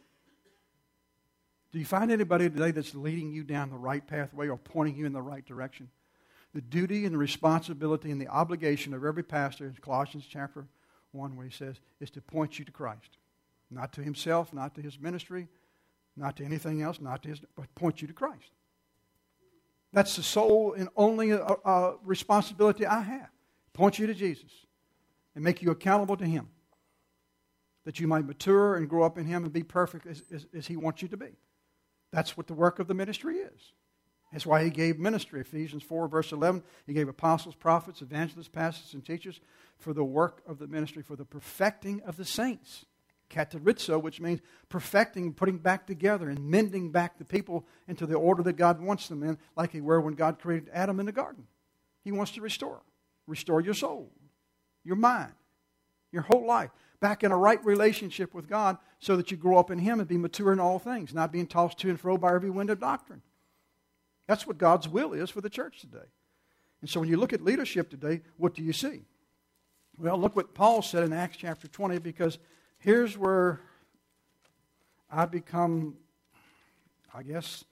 Do you find anybody today that's leading you down the right pathway or pointing you in the right direction? The duty and the responsibility and the obligation of every pastor, in Colossians chapter 1, where he says, is to point you to Christ. Not to himself, not to his ministry, not to anything else, but point you to Christ. That's the sole and only responsibility I have. Point you to Jesus and make you accountable to him. That you might mature and grow up in him and be perfect as he wants you to be. That's what the work of the ministry is. That's why he gave ministry. Ephesians 4, verse 11, he gave apostles, prophets, evangelists, pastors, and teachers for the work of the ministry, for the perfecting of the saints. Katerizo, which means perfecting, putting back together, and mending back the people into the order that God wants them in, like they were when God created Adam in the garden. He wants to restore. Restore your soul, your mind, your whole life, back in a right relationship with God so that you grow up in him and be mature in all things, not being tossed to and fro by every wind of doctrine. That's what God's will is for the church today. And so when you look at leadership today, what do you see? Well, look what Paul said in Acts chapter 20, because here's where I become, I guess,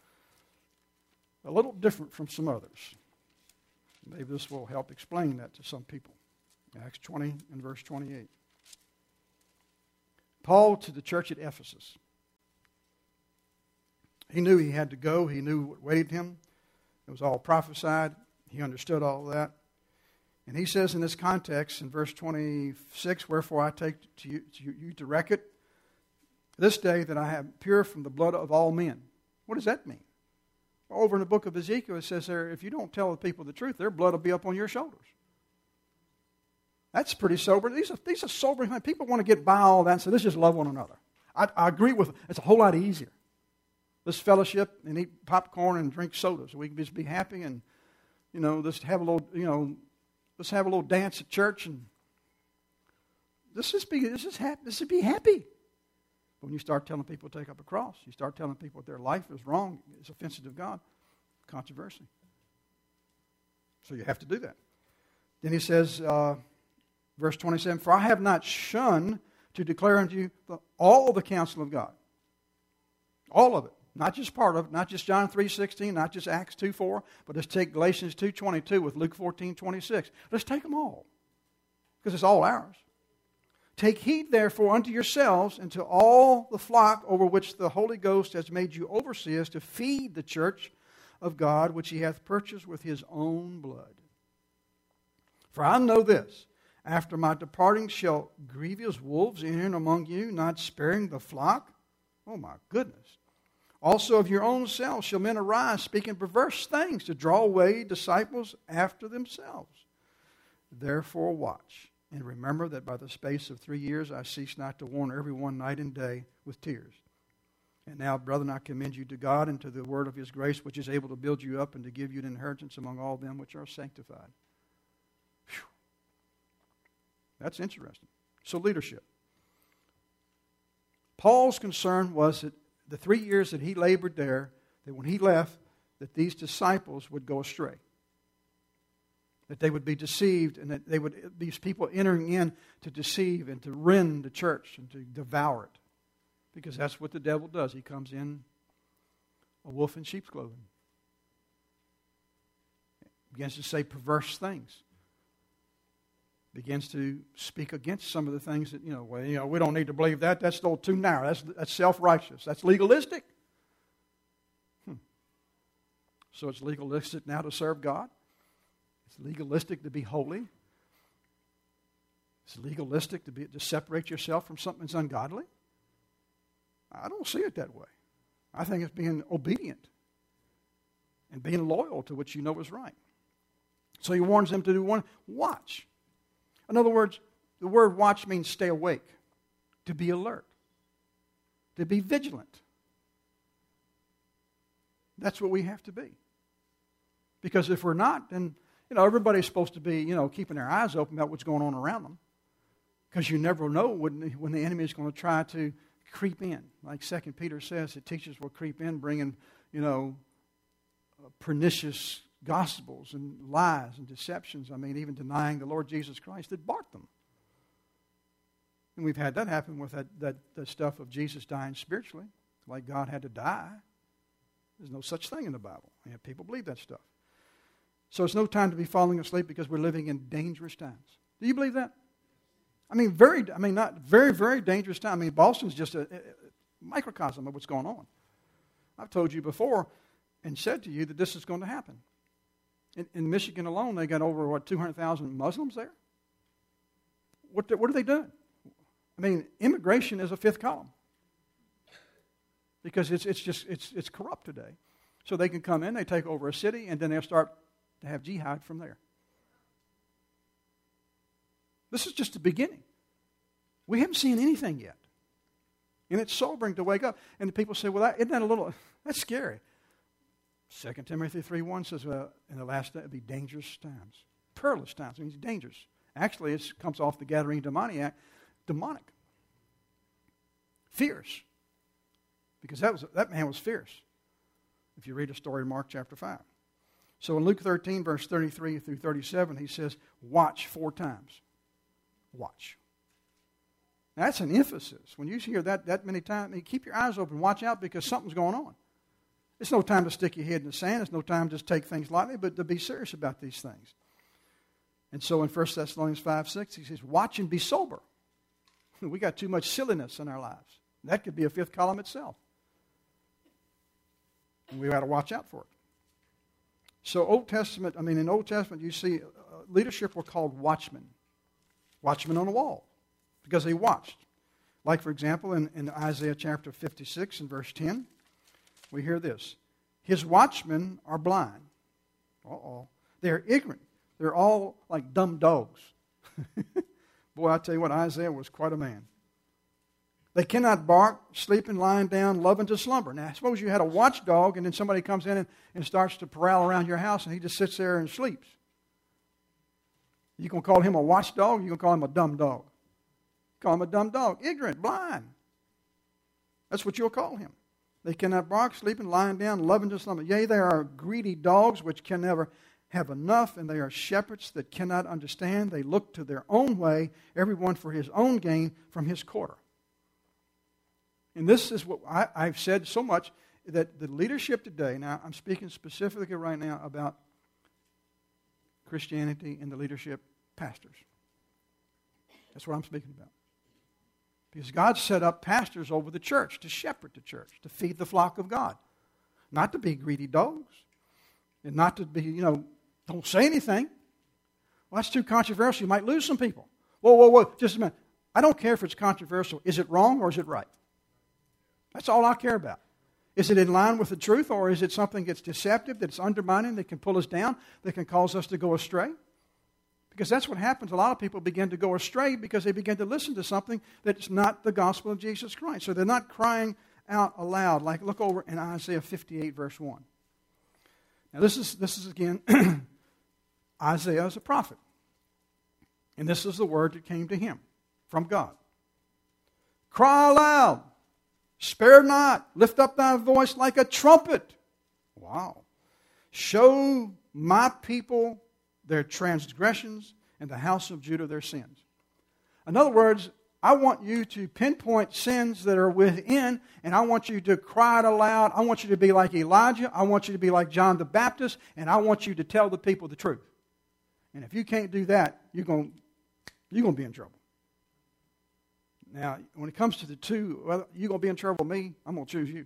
a little different from some others. Maybe this will help explain that to some people. Acts 20 and verse 28. Paul to the church at Ephesus. He knew he had to go. He knew what waited him. It was all prophesied. He understood all of that. And he says in this context, in verse 26, wherefore I take to you to record this day that I have pure from the blood of all men. What does that mean? Well, over in the book of Ezekiel, it says there, if you don't tell the people the truth, their blood will be up on your shoulders. That's pretty sober. These are sobering things. People want to get by all that and say, let's just love one another. I agree with it. It's a whole lot easier. Let's fellowship and eat popcorn and drink soda so we can just be happy and, let's have a little dance at church and let's just be happy. But when you start telling people to take up a cross, you start telling people their life is wrong, it's offensive to God, controversy. So you have to do that. Then he says, verse 27, for I have not shunned to declare unto you all the counsel of God. All of it. Not just part of it, not just John 3:16, not just Acts 2:4, but let's take Galatians 2:22 with Luke 14:26. Let's take them all, because it's all ours. Take heed, therefore, unto yourselves and to all the flock over which the Holy Ghost has made you overseers to feed the church of God, which he hath purchased with his own blood. For I know this, after my departing shall grievous wolves enter among you, not sparing the flock. Oh my goodness. Also of your own selves shall men arise, speaking perverse things, to draw away disciples after themselves. Therefore watch, And remember that by the space of 3 years I cease not to warn everyone night and day with tears. And now, brethren, I commend you to God and to the word of his grace, which is able to build you up and to give you an inheritance among all them which are sanctified. Whew. That's interesting. So leadership. Paul's concern was that the 3 years that he labored there, that when he left, that these disciples would go astray. That they would be deceived, and that these people entering in to deceive and to rend the church and to devour it. Because that's what the devil does. He comes in a wolf in sheep's clothing. Begins to say perverse things. Begins to speak against some of the things that, we don't need to believe that. That's still too narrow. That's self-righteous. That's legalistic. So it's legalistic now to serve God. It's legalistic to be holy. It's legalistic to separate yourself from something that's ungodly. I don't see it that way. I think it's being obedient and being loyal to what you know is right. So he warns them to do one, watch. In other words, the word watch means stay awake, to be alert, to be vigilant. That's what we have to be. Because if we're not, then everybody's supposed to be keeping their eyes open about what's going on around them. Because you never know when the enemy is going to try to creep in. Like 2 Peter says, that teachers will creep in bringing, pernicious gospels and lies and deceptions. I mean, even denying the Lord Jesus Christ that bought them. And we've had that happen with that stuff of Jesus dying spiritually. Like God had to die. There's no such thing in the Bible. And people believe that stuff. So it's no time to be falling asleep because we're living in dangerous times. Do you believe that? Not very, very dangerous time. Boston's just a microcosm of what's going on. I've told you before and said to you that this is going to happen. In Michigan alone, they got over, 200,000 Muslims there? What are they doing? Immigration is a fifth column. Because it's corrupt today. So they can come in, they take over a city, and then they'll start to have jihad from there. This is just the beginning. We haven't seen anything yet. And it's sobering to wake up. And the people say, isn't that that's scary. 2 Timothy 3:1 says, in the last day, it'll be dangerous times. Perilous times. It means dangerous. Actually, it comes off the Gadarene demoniac. Demonic. Fierce. Because that man was fierce. If you read the story in Mark chapter 5. So in Luke 13, verse 33 through 37, he says, watch 4 times. Watch. Now, that's an emphasis. When you hear that many times, keep your eyes open, watch out because something's going on. It's no time to stick your head in the sand. It's no time to just take things lightly, but to be serious about these things. And so in 1 Thessalonians 5:6, he says, watch and be sober. We got too much silliness in our lives. That could be a fifth column itself. And we got to watch out for it. So in Old Testament, you see leadership were called watchmen. Watchmen on the wall. Because they watched. Like, for example, in Isaiah chapter 56 and verse 10, we hear this. His watchmen are blind. They're ignorant. They're all like dumb dogs. Boy, I tell you what, Isaiah was quite a man. They cannot bark, sleeping, lying down, loving to slumber. Now, suppose you had a watchdog and then somebody comes in and starts to prowl around your house and he just sits there and sleeps. You going to call him a watchdog or you going to call him a dumb dog? Call him a dumb dog. Ignorant, blind. That's what you'll call him. They cannot bark, sleeping, lying down, loving to slumber. Yea, they are greedy dogs which can never have enough, and they are shepherds that cannot understand. They look to their own way, everyone for his own gain from his quarter. And this is what I've said so much, that the leadership today, now I'm speaking specifically right now about Christianity and the leadership pastors. That's what I'm speaking about. Because God set up pastors over the church to shepherd the church, to feed the flock of God. Not to be greedy dogs. And not to be, don't say anything. Well, that's too controversial. You might lose some people. Whoa, just a minute. I don't care if it's controversial. Is it wrong or is it right? That's all I care about. Is it in line with the truth, or is it something that's deceptive, that's undermining, that can pull us down, that can cause us to go astray? Because that's what happens. A lot of people begin to go astray because they begin to listen to something that's not the gospel of Jesus Christ. So they're not crying out aloud. Like, look over in Isaiah 58, verse 1. Now, this is again, Isaiah is a prophet. And this is the word that came to him from God. Cry aloud, spare not, lift up thy voice like a trumpet. Wow. Show my people their transgressions and the house of Judah their sins. In other words, I want you to pinpoint sins that are within, and I want you to cry it aloud. I want you to be like Elijah. I want you to be like John the Baptist, and I want you to tell the people the truth. And if you can't do that, you're going to be in trouble. Now, when it comes to the two, well, you're going to be in trouble with me, I'm going to choose you.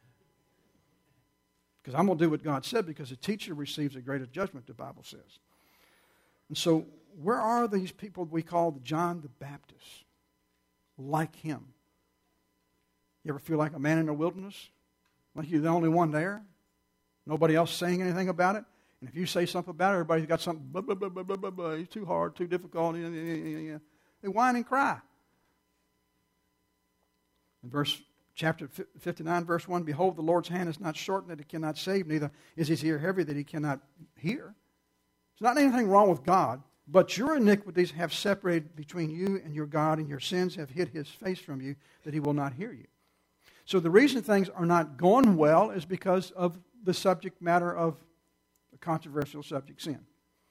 Because I'm going to do what God said, because a teacher receives a greater judgment, the Bible says. And so, where are these people we call John the Baptist? Like him. You ever feel like a man in the wilderness? Like you're the only one there? Nobody else saying anything about it? And if you say something about it, everybody's got something, blah, blah, blah, blah, blah, blah, blah. It's too hard, too difficult. They whine and cry. In chapter 59, verse 1, behold, the Lord's hand is not shortened that it cannot save, neither is his ear heavy that he cannot hear. There's not anything wrong with God, but your iniquities have separated between you and your God, and your sins have hid his face from you, that he will not hear you. So the reason things are not going well is because of the subject matter of the controversial subject, sin.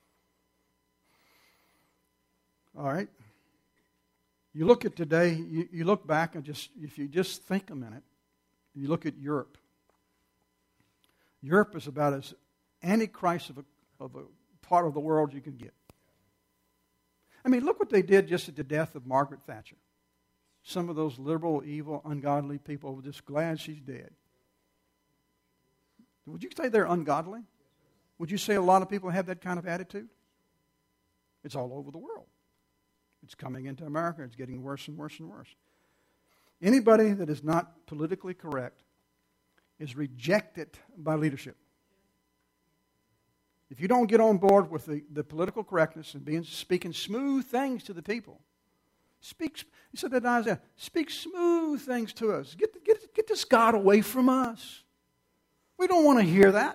All right? You look at today, you look back and if you just think a minute, you look at Europe. Europe is about as antichrist of a part of the world you can get. I mean, look what they did just at the death of Margaret Thatcher. Some of those liberal, evil, ungodly people were just glad she's dead. Would you say they're ungodly? Would you say a lot of people have that kind of attitude? It's all over the world. It's coming into America. It's getting worse and worse and worse. Anybody that is not politically correct is rejected by leadership. If you don't get on board with the political correctness and speaking smooth things to the people, he said that in Isaiah, speak smooth things to us. Get this God away from us. We don't want to hear that.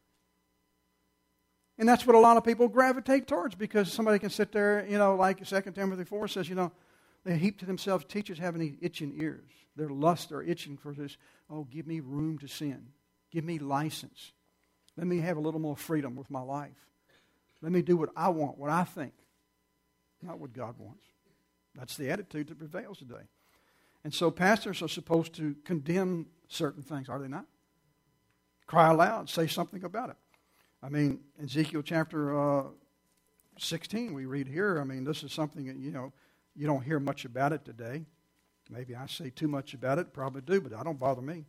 And that's what a lot of people gravitate towards, because somebody can sit there, like 2 Timothy 4 says, they heap to themselves teachers having itching ears. Their lust are itching for this, give me room to sin. Give me license. Let me have a little more freedom with my life. Let me do what I want, what I think, not what God wants. That's the attitude that prevails today. And so pastors are supposed to condemn certain things, are they not? Cry aloud, say something about it. I mean, Ezekiel chapter 16, we read here, this is something that, you don't hear much about it today. Maybe I say too much about it, probably do, but that don't bother me.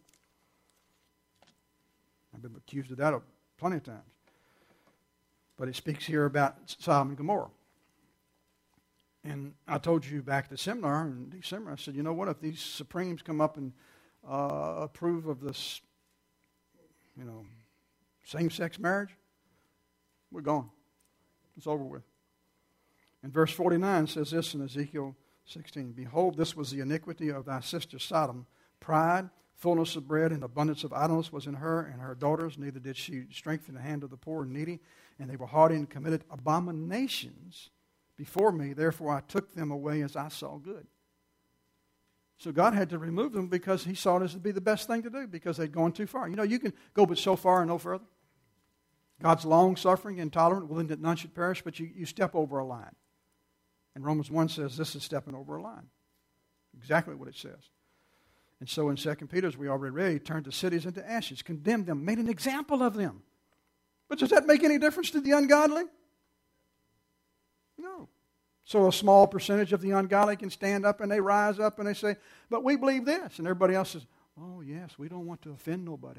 I've been accused of that plenty of times. But it speaks here about Sodom and Gomorrah. And I told you back at the seminar in December, I said, you know what, if these Supremes come up and approve of this, same-sex marriage, we're gone. It's over with. And verse 49 says this in Ezekiel 16, behold, this was the iniquity of thy sister Sodom. Pride, fullness of bread, and abundance of idleness was in her and her daughters. Neither did she strengthen the hand of the poor and needy. And they were haughty and committed abominations before me. Therefore I took them away as I saw good. So God had to remove them because he saw this to be the best thing to do, because they'd gone too far. You can go but so far and no further. God's long-suffering and tolerant, willing that none should perish, but you step over a line. And Romans 1 says this is stepping over a line. Exactly what it says. And so in 2 Peter, as we already read, he turned the cities into ashes, condemned them, made an example of them. But does that make any difference to the ungodly? No. So a small percentage of the ungodly can stand up and they rise up and they say, but we believe this. And everybody else says, oh yes, we don't want to offend nobody.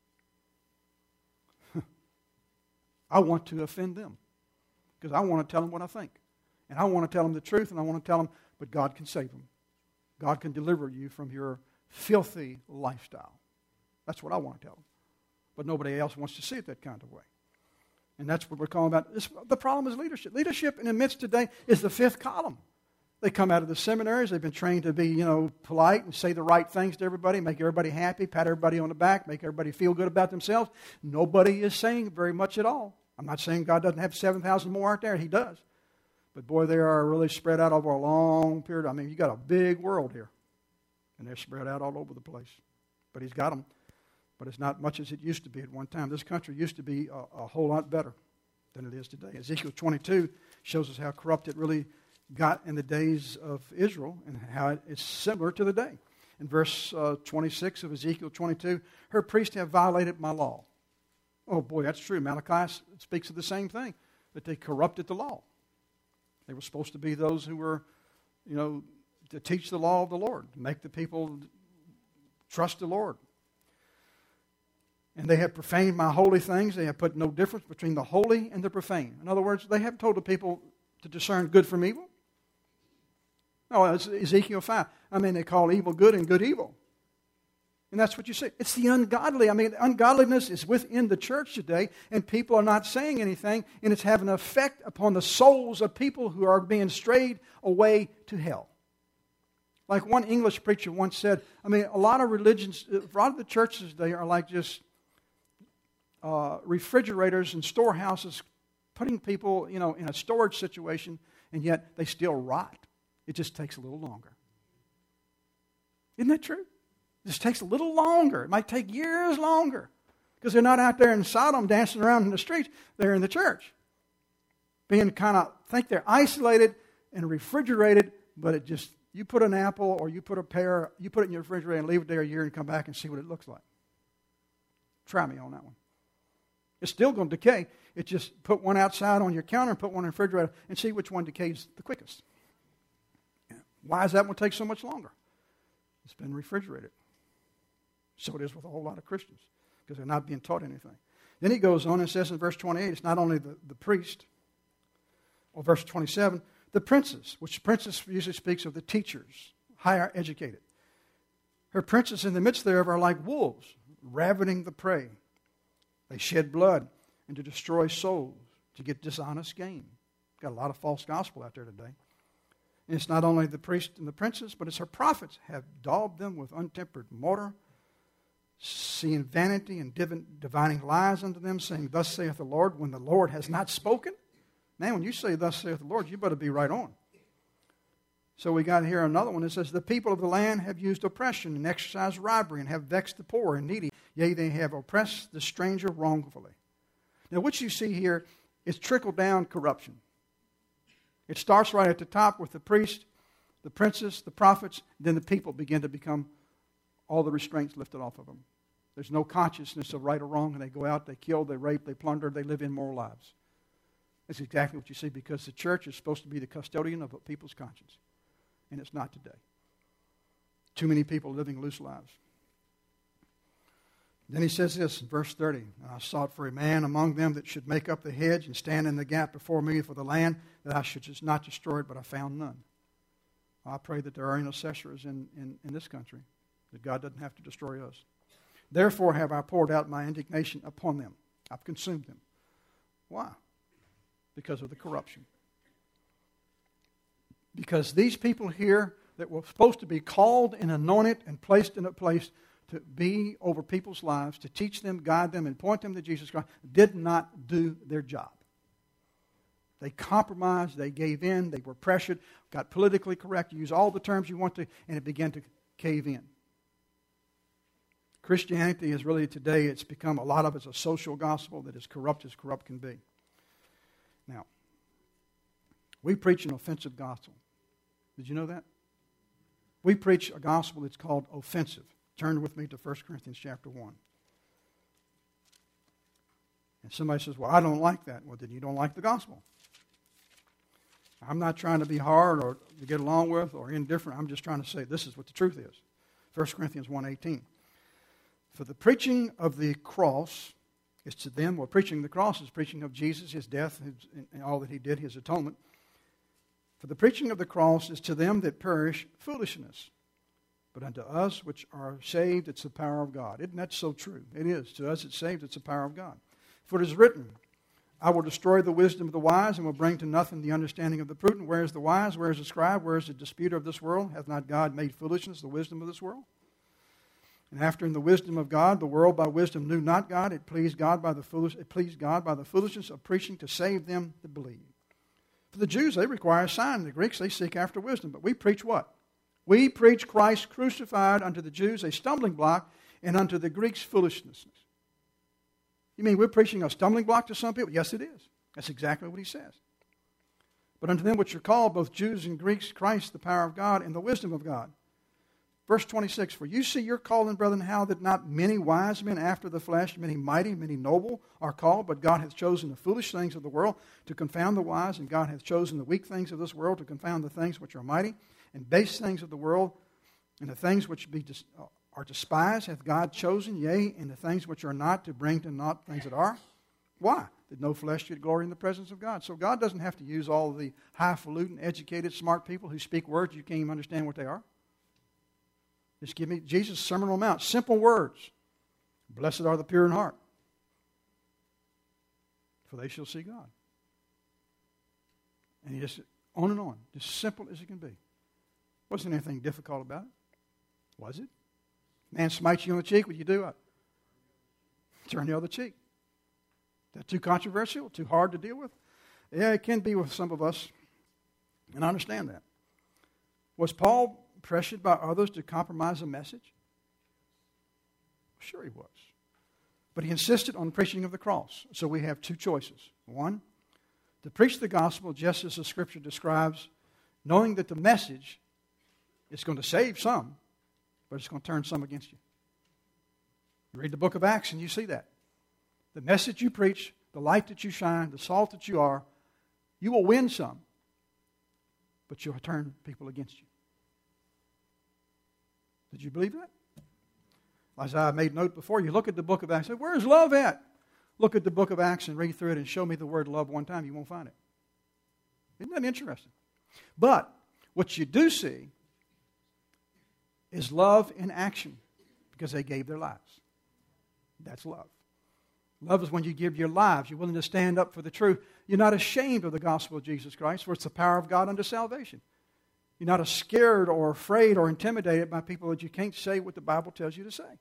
I want to offend them because I want to tell them what I think. And I want to tell them the truth, and I want to tell them, but God can save them. God can deliver you from your filthy lifestyle. That's what I want to tell them. But nobody else wants to see it that kind of way. And that's what we're calling about. The problem is leadership. Leadership in the midst today is the fifth column. They come out of the seminaries. They've been trained to be, polite and say the right things to everybody, make everybody happy, pat everybody on the back, make everybody feel good about themselves. Nobody is saying very much at all. I'm not saying God doesn't have 7,000 more out there. He does. But boy, they are really spread out over a long period. I mean, you got a big world here. And they're spread out all over the place. But He's got them. But it's not much as it used to be at one time. This country used to be a whole lot better than it is today. Ezekiel 22 shows us how corrupt it really got in the days of Israel and how it's similar to the day. In verse 26 of Ezekiel 22, her priests have violated my law. Oh boy, that's true. Malachi speaks of the same thing, that they corrupted the law. They were supposed to be those who were, to teach the law of the Lord, to make the people trust the Lord. And they have profaned my holy things. They have put no difference between the holy and the profane. In other words, they have told the people to discern good from evil. No, it's Ezekiel 5. They call evil good and good evil. And that's what you see. It's the ungodly. Ungodliness is within the church today, and people are not saying anything, and it's having an effect upon the souls of people who are being strayed away to hell. Like one English preacher once said, a lot of religions, a lot of the churches today are like just refrigerators and storehouses, putting people, in a storage situation, and yet they still rot. It just takes a little longer. Isn't that true? It just takes a little longer. It might take years longer because they're not out there in Sodom dancing around in the streets. They're in the church. Being think they're isolated and refrigerated, but it just, you put an apple or you put a pear, you put it in your refrigerator and leave it there a year and come back and see what it looks like. Try me on that one. It's still going to decay. It just put one outside on your counter and put one in the refrigerator and see which one decays the quickest. Why does that one take so much longer? It's been refrigerated. So it is with a whole lot of Christians because they're not being taught anything. Then he goes on and says in verse 28, it's not only the priest, or verse 27, the princes, which princes usually speaks of the teachers, higher educated. Her princes in the midst thereof are like wolves, ravening the prey. They shed blood and to destroy souls, to get dishonest gain. Got a lot of false gospel out there today. And it's not only the priests and the princes, but it's her prophets have daubed them with untempered mortar, seeing vanity and divining lies unto them, saying, Thus saith the Lord, when the Lord has not spoken. Man, when you say, Thus saith the Lord, you better be right on. So we got here another one that says, The people of the land have used oppression and exercised robbery and have vexed the poor and needy. Yea, they have oppressed the stranger wrongfully. Now, what you see here is trickle-down corruption. It starts right at the top with the priest, the princes, the prophets, then the people begin to become all the restraints lifted off of them. There's no consciousness of right or wrong, and they go out, they kill, they rape, they plunder, they live immoral lives. That's exactly what you see because the church is supposed to be the custodian of people's conscience, and it's not today. Too many people living loose lives. Then he says this in verse 30, I sought for a man among them that should make up the hedge and stand in the gap before me for the land, that I should just not destroy it, but I found none. I pray that there are intercessors in this country, that God doesn't have to destroy us. Therefore have I poured out my indignation upon them. I've consumed them. Why? Because of the corruption. Because these people here that were supposed to be called and anointed and placed in a place to be over people's lives, to teach them, guide them, and point them to Jesus Christ, did not do their job. They compromised, they gave in, they were pressured, got politically correct, use all the terms you want to, and it began to cave in. Christianity is really today, it's become a lot of it's a social gospel that is corrupt as corrupt can be. Now, we preach an offensive gospel. Did you know that? We preach a gospel that's called offensive. Turn with me to 1 Corinthians chapter 1. And somebody says, well, I don't like that. Well, then you don't like the gospel. I'm not trying to be hard or to get along with or indifferent. I'm just trying to say this is what the truth is. 1 Corinthians 1:18. For the preaching of the cross is to them, well, preaching the cross is preaching of Jesus, his death, and all that he did, his atonement. For the preaching of the cross is to them that perish foolishness. But unto us which are saved, it's the power of God. Isn't that so true? It is. To us it's saved, it's the power of God. For it is written, I will destroy the wisdom of the wise and will bring to nothing the understanding of the prudent. Where is the wise? Where is the scribe? Where is the disputer of this world? Hath not God made foolishness the wisdom of this world? And after in the wisdom of God, the world by wisdom knew not God. It pleased God by the foolishness of preaching to save them that believe. For the Jews, they require a sign. The Greeks, they seek after wisdom. But we preach what? We preach Christ crucified, unto the Jews a stumbling block, and unto the Greeks foolishness. You mean we're preaching a stumbling block to some people? Yes, it is. That's exactly what he says. But unto them which are called, both Jews and Greeks, Christ, the power of God and the wisdom of God. Verse 26, for you see your calling, brethren, how that not many wise men after the flesh, many mighty, many noble are called, but God hath chosen the foolish things of the world to confound the wise, and God hath chosen the weak things of this world to confound the things which are mighty, and base things of the world, and the things which are despised hath God chosen, yea, and the things which are not, to bring to naught things that are. Why? That no flesh should glory in the presence of God. So God doesn't have to use all of the highfalutin, educated, smart people who speak words you can't even understand what they are. Just give me Jesus' Sermon on the Mount. Simple words. Blessed are the pure in heart, for they shall see God. And he just on and on. Just simple as it can be. Wasn't anything difficult about it. Was it? Man smites you on the cheek, what do you do? Turn the other cheek. Is that too controversial? Too hard to deal with? Yeah, it can be with some of us. And I understand that. Was Paul pressured by others to compromise the message? Sure he was. But he insisted on preaching of the cross. So we have two choices. One, to preach the gospel just as the Scripture describes, knowing that the message is going to save some, but it's going to turn some against you. You read the book of Acts and you see that. The message you preach, the light that you shine, the salt that you are, you will win some, but you'll turn people against you. Did you believe that? As I made note before, you look at the book of Acts and say, where's love at? Look at the book of Acts and read through it and show me the word love one time. You won't find it. Isn't that interesting? But what you do see is love in action because they gave their lives. That's love. Love is when you give your lives. You're willing to stand up for the truth. You're not ashamed of the gospel of Jesus Christ, for it's the power of God unto salvation. You're not scared or afraid or intimidated by people that you can't say what the Bible tells you to say.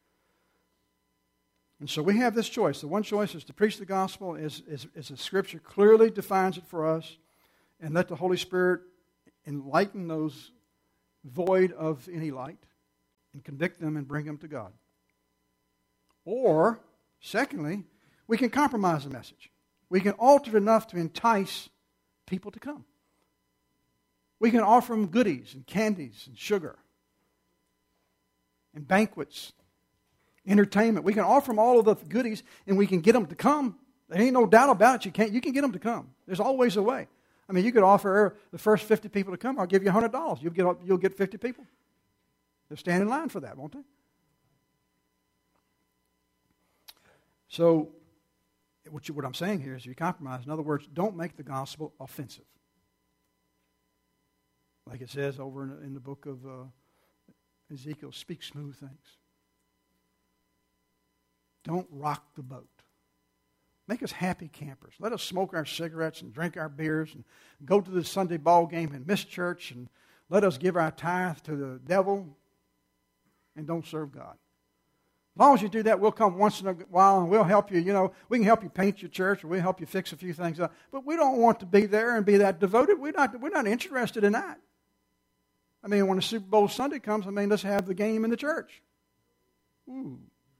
And so we have this choice. The one choice is to preach the gospel as the Scripture clearly defines it for us, and let the Holy Spirit enlighten those void of any light and convict them and bring them to God. Or, secondly, we can compromise the message. We can alter it enough to entice people to come. We can offer them goodies and candies and sugar and banquets, entertainment. We can offer them all of the goodies and we can get them to come. There ain't no doubt about it. You can get them to come. There's always a way. I mean, you could offer the first 50 people to come, I'll give you $100. You'll get 50 people. They'll stand in line for that, won't they? So, what I'm saying here is you compromise. In other words, don't make the gospel offensive. Like it says over in the book of Ezekiel, speak smooth things. Don't rock the boat. Make us happy campers. Let us smoke our cigarettes and drink our beers and go to the Sunday ball game and miss church, and let us give our tithe to the devil and don't serve God. As long as you do that, we'll come once in a while and we'll help you. We can help you paint your church or we'll help you fix a few things up. But we don't want to be there and be that devoted. We're not interested in that. I mean, when the Super Bowl Sunday comes, let's have the game in the church. Ooh.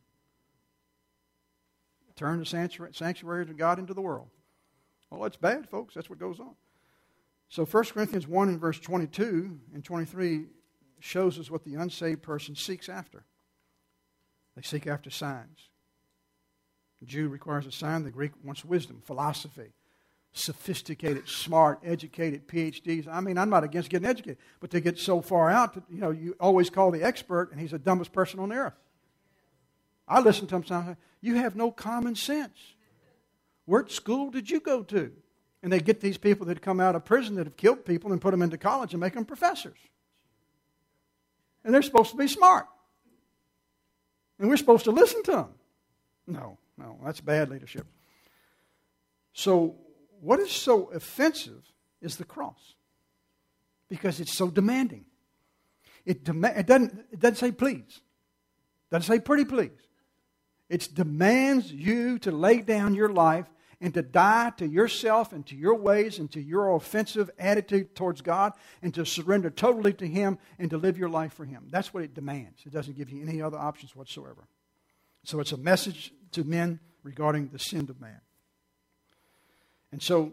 Turn the sanctuary of God into the world. Well, that's bad, folks. That's what goes on. So 1 Corinthians 1 and verse 22 and 23 shows us what the unsaved person seeks after. They seek after signs. The Jew requires a sign. The Greek wants wisdom, philosophy, sophisticated, smart, educated, PhDs. I mean, I'm not against getting educated, but they get so far out that, you always call the expert, and he's the dumbest person on the earth. I listen to him sometimes. You have no common sense. What school did you go to? And they get these people that come out of prison that have killed people and put them into college and make them professors. And they're supposed to be smart. And we're supposed to listen to them. No, that's bad leadership. So what is so offensive is the cross, because it's so demanding. It doesn't say please. It doesn't say pretty please. It demands you to lay down your life and to die to yourself and to your ways and to your offensive attitude towards God, and to surrender totally to Him and to live your life for Him. That's what it demands. It doesn't give you any other options whatsoever. So it's a message to men regarding the sin of man. And so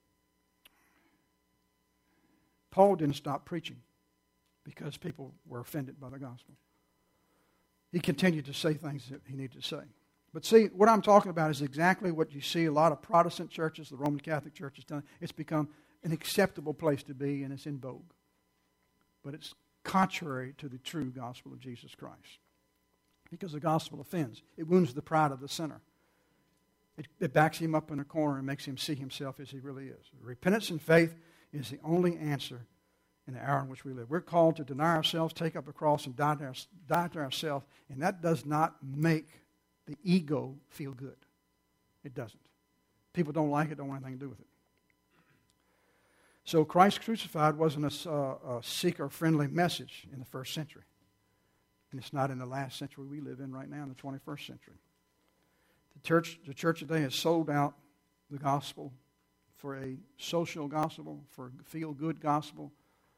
Paul didn't stop preaching because people were offended by the gospel. He continued to say things that he needed to say. But see, what I'm talking about is exactly what you see a lot of Protestant churches, the Roman Catholic Church has done. It's become an acceptable place to be, and it's in vogue. But it's contrary to the true gospel of Jesus Christ. Because the gospel offends. It wounds the pride of the sinner. It backs him up in a corner and makes him see himself as he really is. Repentance and faith is the only answer in the hour in which we live. We're called to deny ourselves, take up a cross, and die to ourselves. And that does not make the ego feel good. It doesn't. People don't like it, don't want anything to do with it. So Christ crucified wasn't a seeker-friendly message in the first century. And it's not in the last century we live in right now, in the 21st century. The church today has sold out the gospel for a social gospel, for a feel-good gospel,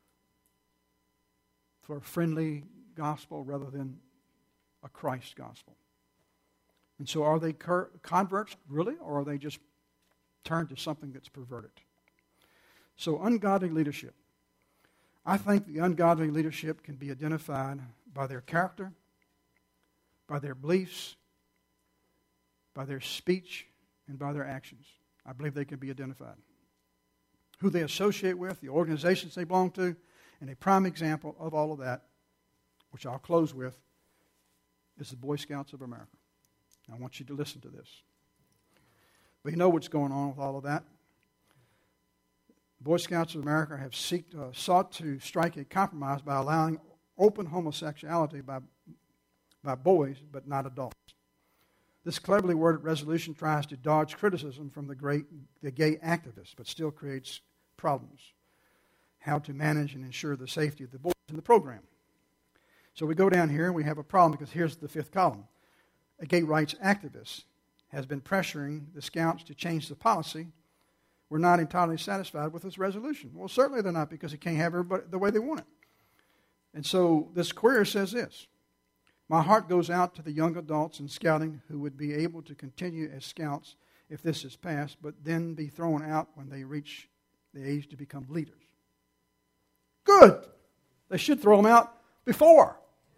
for a friendly gospel rather than a Christ gospel. And so are they converts, really, or are they just turned to something that's perverted? So ungodly leadership. I think the ungodly leadership can be identified by their character, by their beliefs, by their speech, and by their actions. I believe they can be identified. Who they associate with, the organizations they belong to, and a prime example of all of that, which I'll close with, is the Boy Scouts of America. I want you to listen to this. We know what's going on with all of that. Boy Scouts of America have sought to strike a compromise by allowing open homosexuality by boys, but not adults. This cleverly worded resolution tries to dodge criticism from the gay activists, but still creates problems. How to manage and ensure the safety of the boys in the program. So we go down here and we have a problem, because here's the fifth column. A gay rights activist has been pressuring the Scouts to change the policy. We're not entirely satisfied with this resolution. Well, certainly they're not, because they can't have everybody the way they want it. And so this query says this: my heart goes out to the young adults in Scouting who would be able to continue as Scouts if this is passed, but then be thrown out when they reach the age to become leaders. Good! They should throw them out before,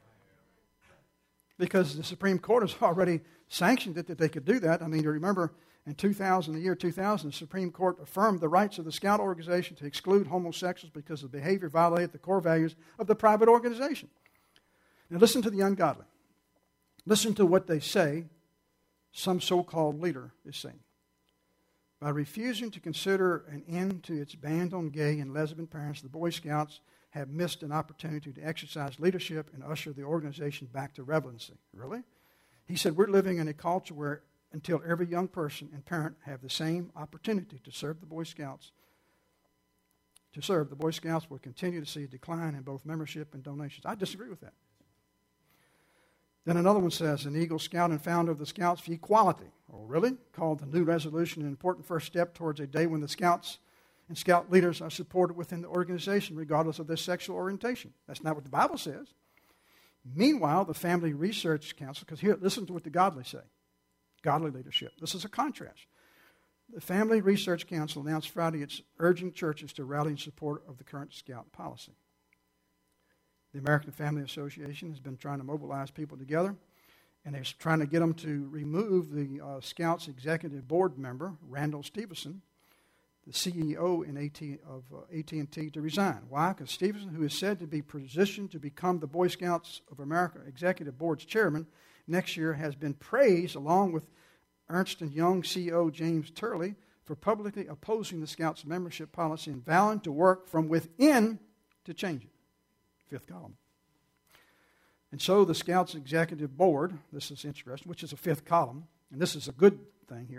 because the Supreme Court has already sanctioned it that they could do that. I mean, you remember in the year 2000, the Supreme Court affirmed the rights of the Scout organization to exclude homosexuals because the behavior violated the core values of the private organization. Now listen to the ungodly. Listen to what they say some so-called leader is saying. By refusing to consider an end to its ban on gay and lesbian parents, the Boy Scouts have missed an opportunity to exercise leadership and usher the organization back to relevancy. Really? He said, we're living in a culture where until every young person and parent have the same opportunity to serve the Boy Scouts, the Boy Scouts will continue to see a decline in both membership and donations. I disagree with that. Then another one says, an Eagle Scout and founder of the Scouts for Equality. Oh, really? Called the new resolution an important first step towards a day when the Scouts and Scout leaders are supported within the organization regardless of their sexual orientation. That's not what the Bible says. Meanwhile, the Family Research Council, because here, listen to what the godly say. Godly leadership. This is a contrast. The Family Research Council announced Friday it's urging churches to rally in support of the current Scout policy. The American Family Association has been trying to mobilize people together, and they're trying to get them to remove the Scouts executive board member, Randall Stevenson, the CEO of AT&T, to resign. Why? Because Stevenson, who is said to be positioned to become the Boy Scouts of America Executive Board's chairman next year, has been praised, along with Ernst & Young CEO James Turley, for publicly opposing the Scouts membership policy and vowing to work from within to change it. Fifth column. And so the Scouts Executive Board, this is interesting, which is a fifth column, and this is a good thing here, good,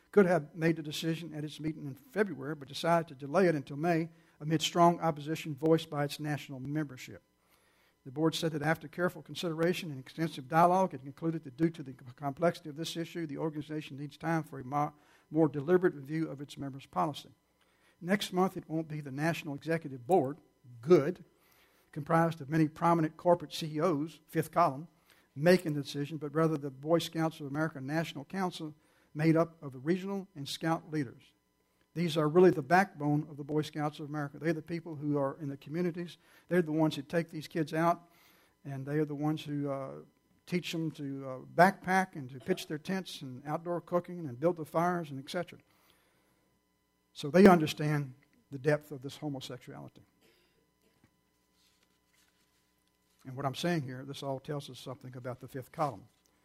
could have made the decision at its meeting in February, but decided to delay it until May amid strong opposition voiced by its national membership. The board said that after careful consideration and extensive dialogue, it concluded that due to the complexity of this issue, the organization needs time for a more deliberate review of its members' policy. Next month, it won't be the National Executive Board, good, comprised of many prominent corporate CEOs, fifth column, making the decision, but rather the Boy Scouts of America National Council, made up of the regional and scout leaders. These are really the backbone of the Boy Scouts of America. They're the people who are in the communities. They're the ones who take these kids out, and they are the ones who teach them to backpack and to pitch their tents and outdoor cooking and build the fires and etc. So they understand the depth of this homosexuality. And what I'm saying here, this all tells us something about the fifth column.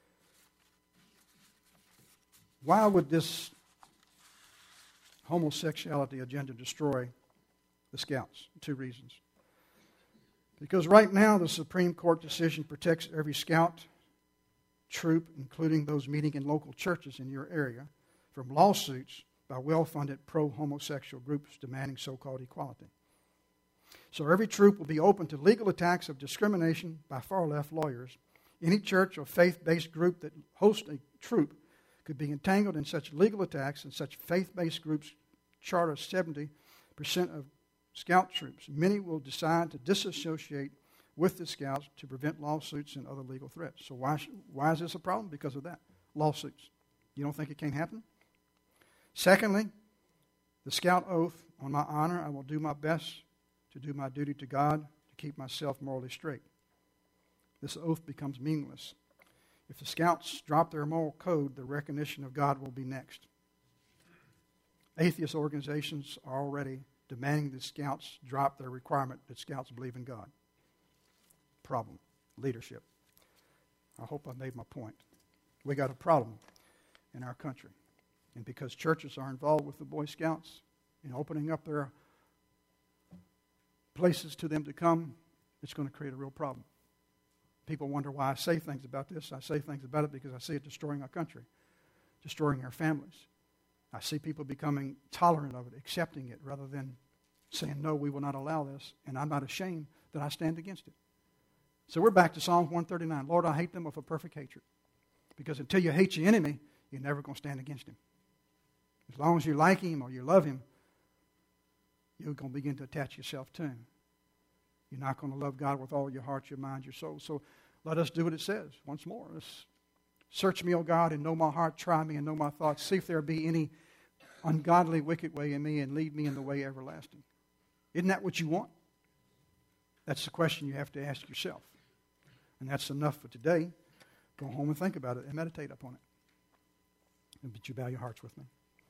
Why would this homosexuality agenda destroy the Scouts? 2 reasons. Because right now the Supreme Court decision protects every Scout troop, including those meeting in local churches in your area, from lawsuits by well-funded pro-homosexual groups demanding so-called equality. So every troop will be open to legal attacks of discrimination by far-left lawyers. Any church or faith-based group that hosts a troop could be entangled in such legal attacks, and such faith-based groups charter 70% of Scout troops. Many will decide to disassociate with the Scouts to prevent lawsuits and other legal threats. So why is this a problem? Because of that. Lawsuits. You don't think it can't happen? Secondly, the Scout oath, on my honor, I will do my best to do my duty to God, to keep myself morally straight. This oath becomes meaningless. If the Scouts drop their moral code, the recognition of God will be next. Atheist organizations are already demanding that Scouts drop their requirement that Scouts believe in God. Problem. Leadership. I hope I made my point. We got a problem in our country. And because churches are involved with the Boy Scouts in opening up their places to them to come, it's going to create a real problem. People wonder why I say things about this. I say things about it because I see it destroying our country, destroying our families. I see people becoming tolerant of it, accepting it, rather than saying, no, we will not allow this, and I'm not ashamed that I stand against it. So we're back to Psalm 139. Lord, I hate them with a perfect hatred. Because until you hate your enemy, you're never going to stand against him. As long as you like him or you love him, you're going to begin to attach yourself to him. You're not going to love God with all your heart, your mind, your soul. So let us do what it says once more. Let's search me, O God, and know my heart. Try me and know my thoughts. See if there be any ungodly, wicked way in me, and lead me in the way everlasting. Isn't that what you want? That's the question you have to ask yourself. And that's enough for today. Go home and think about it and meditate upon it. But you bow your hearts with me.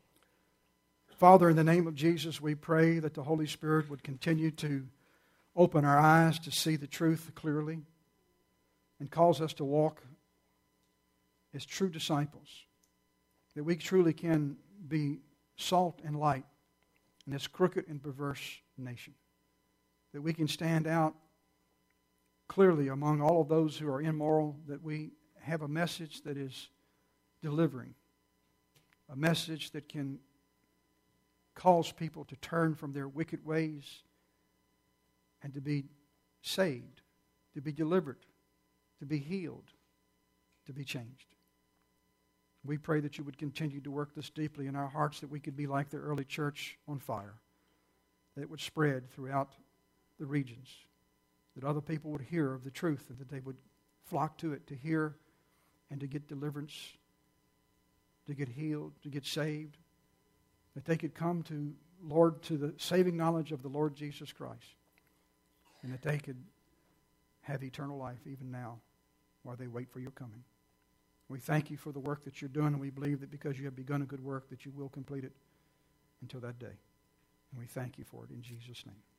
Father, in the name of Jesus, we pray that the Holy Spirit would continue to open our eyes to see the truth clearly and cause us to walk as true disciples, that we truly can be salt and light in this crooked and perverse nation, that we can stand out clearly among all of those who are immoral, that we have a message that is delivering, a message that can cause people to turn from their wicked ways and to be saved, to be delivered, to be healed, to be changed. We pray that you would continue to work this deeply in our hearts, that we could be like the early church on fire, that it would spread throughout the regions, that other people would hear of the truth and that they would flock to it to hear and to get deliverance, to get healed, to get saved, that they could come to the saving knowledge of the Lord Jesus Christ, and that they could have eternal life even now while they wait for your coming. We thank you for the work that you're doing, and we believe that because you have begun a good work that you will complete it until that day. And we thank you for it in Jesus' name.